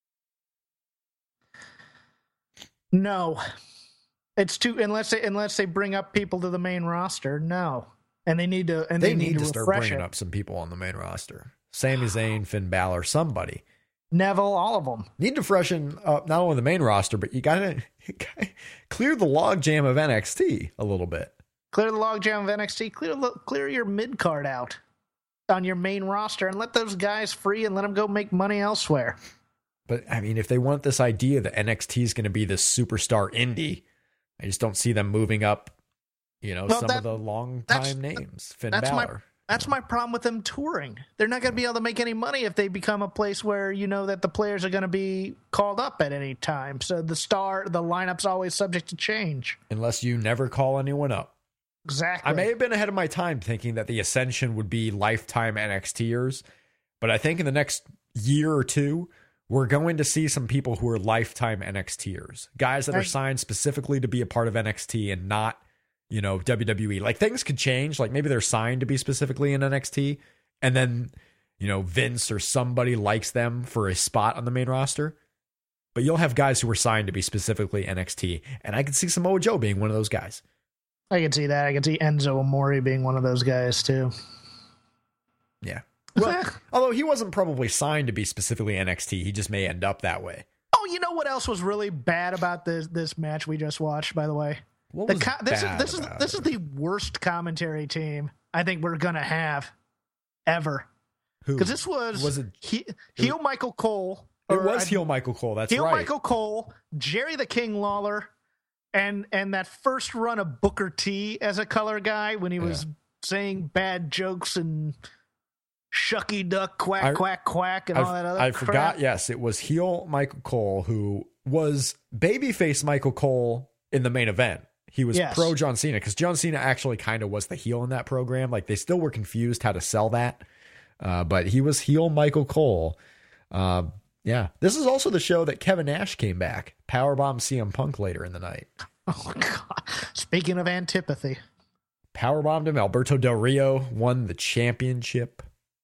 Speaker 5: No, it's too unless they unless they bring up people to the main roster. No, and they need to and
Speaker 6: They,
Speaker 5: they,
Speaker 6: need,
Speaker 5: need,
Speaker 6: to
Speaker 5: to
Speaker 6: start
Speaker 5: refresh
Speaker 6: bringing
Speaker 5: it.
Speaker 6: up some people on the main roster. Sami Zayn, Finn Balor, somebody.
Speaker 5: Neville, all of them.
Speaker 6: Need to freshen up not only the main roster, but you got to clear the logjam of N X T a little bit.
Speaker 5: Clear the logjam of N X T. Clear the, clear your mid card out on your main roster and let those guys free and let them go make money elsewhere.
Speaker 6: But I mean, if they want this idea that N X T is going to be this superstar indie, I just don't see them moving up, you know,
Speaker 5: Well,
Speaker 6: some
Speaker 5: that-
Speaker 6: of the long
Speaker 5: that's-
Speaker 6: time names. Finn
Speaker 5: That's my
Speaker 6: Balor.
Speaker 5: that's my problem with them touring. They're not going to be able to make any money if they become a place where you know that the players are going to be called up at any time. So the star, the lineup's always subject to change.
Speaker 6: Unless you never call anyone up.
Speaker 5: Exactly.
Speaker 6: I may have been ahead of my time thinking that the Ascension would be lifetime NXTers, but I think in the next year or two, we're going to see some people who are lifetime NXTers. Guys that are
Speaker 5: Right.
Speaker 6: signed specifically to be a part of N X T and not, you know, W W E. Like, things could change. Like, maybe they're signed to be specifically in N X T, and then, you know, Vince or somebody likes them for a spot on the main roster. But you'll have guys who are signed to be specifically N X T, and I could see Samoa Joe being one of those guys.
Speaker 5: I can see that. I can see Enzo Amore being one of those guys too.
Speaker 6: Yeah. Well, although he wasn't probably signed to be specifically N X T, he just may end up that way.
Speaker 5: Oh, you know what else was really bad about this this match we just watched, by the way?
Speaker 6: What
Speaker 5: The
Speaker 6: was
Speaker 5: co- this is
Speaker 6: bad
Speaker 5: this is
Speaker 6: about
Speaker 5: this
Speaker 6: it?
Speaker 5: is the worst commentary team I think we're gonna have ever.
Speaker 6: Who?
Speaker 5: Because this was
Speaker 6: Was it-
Speaker 5: he, heel Michael Cole.
Speaker 6: It
Speaker 5: or,
Speaker 6: was
Speaker 5: uh,
Speaker 6: heel Michael Cole. That's
Speaker 5: heel
Speaker 6: right.
Speaker 5: Michael Cole, Jerry the King Lawler, and and that first run of Booker T as a color guy when he was
Speaker 6: Yeah.
Speaker 5: saying bad jokes and shucky duck quack
Speaker 6: I-
Speaker 5: quack quack and
Speaker 6: I,
Speaker 5: all that other
Speaker 6: I
Speaker 5: crap.
Speaker 6: forgot. Yes, it was heel Michael Cole who was babyface Michael Cole in the main event. He was
Speaker 5: Yes.
Speaker 6: pro John Cena because John Cena actually kind of was the heel in that program. Like they still were confused how to sell that, uh, but he was heel Michael Cole. Um, yeah, this is also the show that Kevin Nash came back, powerbomb C M Punk later in the night.
Speaker 5: Oh God! Speaking of antipathy,
Speaker 6: Powerbombed him. Alberto Del Rio won the championship.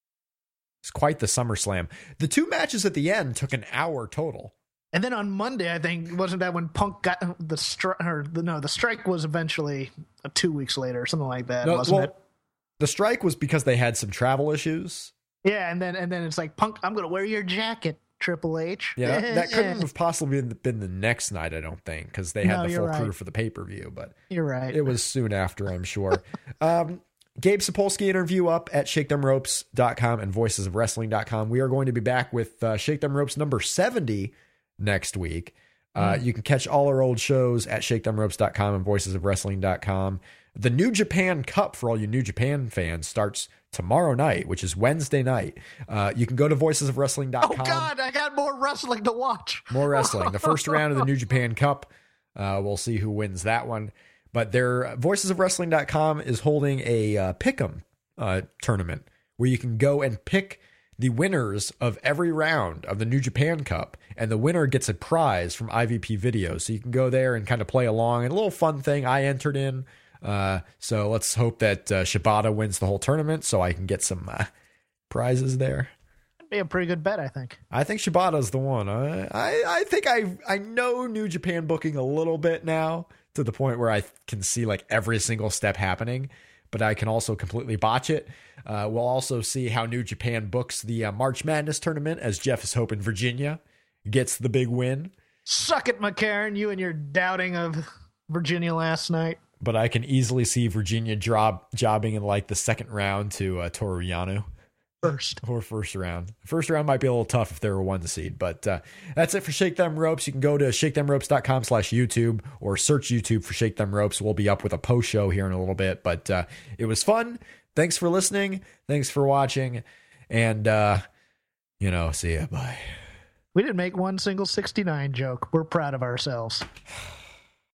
Speaker 6: It's quite the SummerSlam. The two matches at the end took an hour total.
Speaker 5: and then on Monday, I think wasn't that when Punk got the strike? Or the, no, the strike was eventually uh, two weeks later, or something like that,
Speaker 6: No,
Speaker 5: wasn't
Speaker 6: well,
Speaker 5: it?
Speaker 6: the strike was because they had some travel issues.
Speaker 5: Yeah, and then and then it's like Punk, I'm gonna wear your jacket, Triple H.
Speaker 6: Yeah, that, that couldn't have possibly been, been the next night, I don't think, because they had
Speaker 5: No,
Speaker 6: the
Speaker 5: you're
Speaker 6: full
Speaker 5: right.
Speaker 6: crew for the pay per view. But
Speaker 5: You're right.
Speaker 6: it was soon after, I'm sure. um, Gabe Sapolsky interview up at shake them ropes dot com and voices of wrestling dot com. We are going to be back with uh, Shake Them Ropes number seventy next week. Uh, you can catch all our old shows at shake them ropes dot com and voices of wrestling dot com. The New Japan Cup for all you New Japan fans starts tomorrow night, which is Wednesday night. Uh, you can go to voices of wrestling dot com.
Speaker 5: Oh God, I got more wrestling to watch.
Speaker 6: More wrestling. The first round of the New Japan Cup. Uh, we'll see who wins that one. But their voices of wrestling dot com is holding a uh, pick'em uh, tournament where you can go and pick the winners of every round of the New Japan Cup, and the winner gets a prize from I V P Videos. So you can go there and kind of play along. And a little fun thing I entered in. Uh, so let's hope that uh, Shibata wins the whole tournament so I can get some uh, prizes there.
Speaker 5: That'd be a pretty good bet, I think.
Speaker 6: I think Shibata's the one. I, I I think I I know New Japan booking a little bit now to the point where I can see like every single step happening, but I can also completely botch it. Uh, we'll also see how New Japan books the uh, March Madness tournament, as Jeff is hoping Virginia gets the big win.
Speaker 5: Suck it, McCarran. You and your doubting of Virginia last night.
Speaker 6: But I can easily see Virginia drop, jobbing in like the second round to uh, Toru Yano.
Speaker 5: First.
Speaker 6: Or first round. First round might be a little tough if they were one seed, but uh, that's it for Shake Them Ropes. You can go to shake them ropes dot com slash YouTube or search YouTube for Shake Them Ropes. We'll be up with a post show here in a little bit, but uh, it was fun. Thanks for listening. Thanks for watching. And, uh, you know, see ya. Bye.
Speaker 5: We didn't make one single sixty-nine joke. We're proud of ourselves.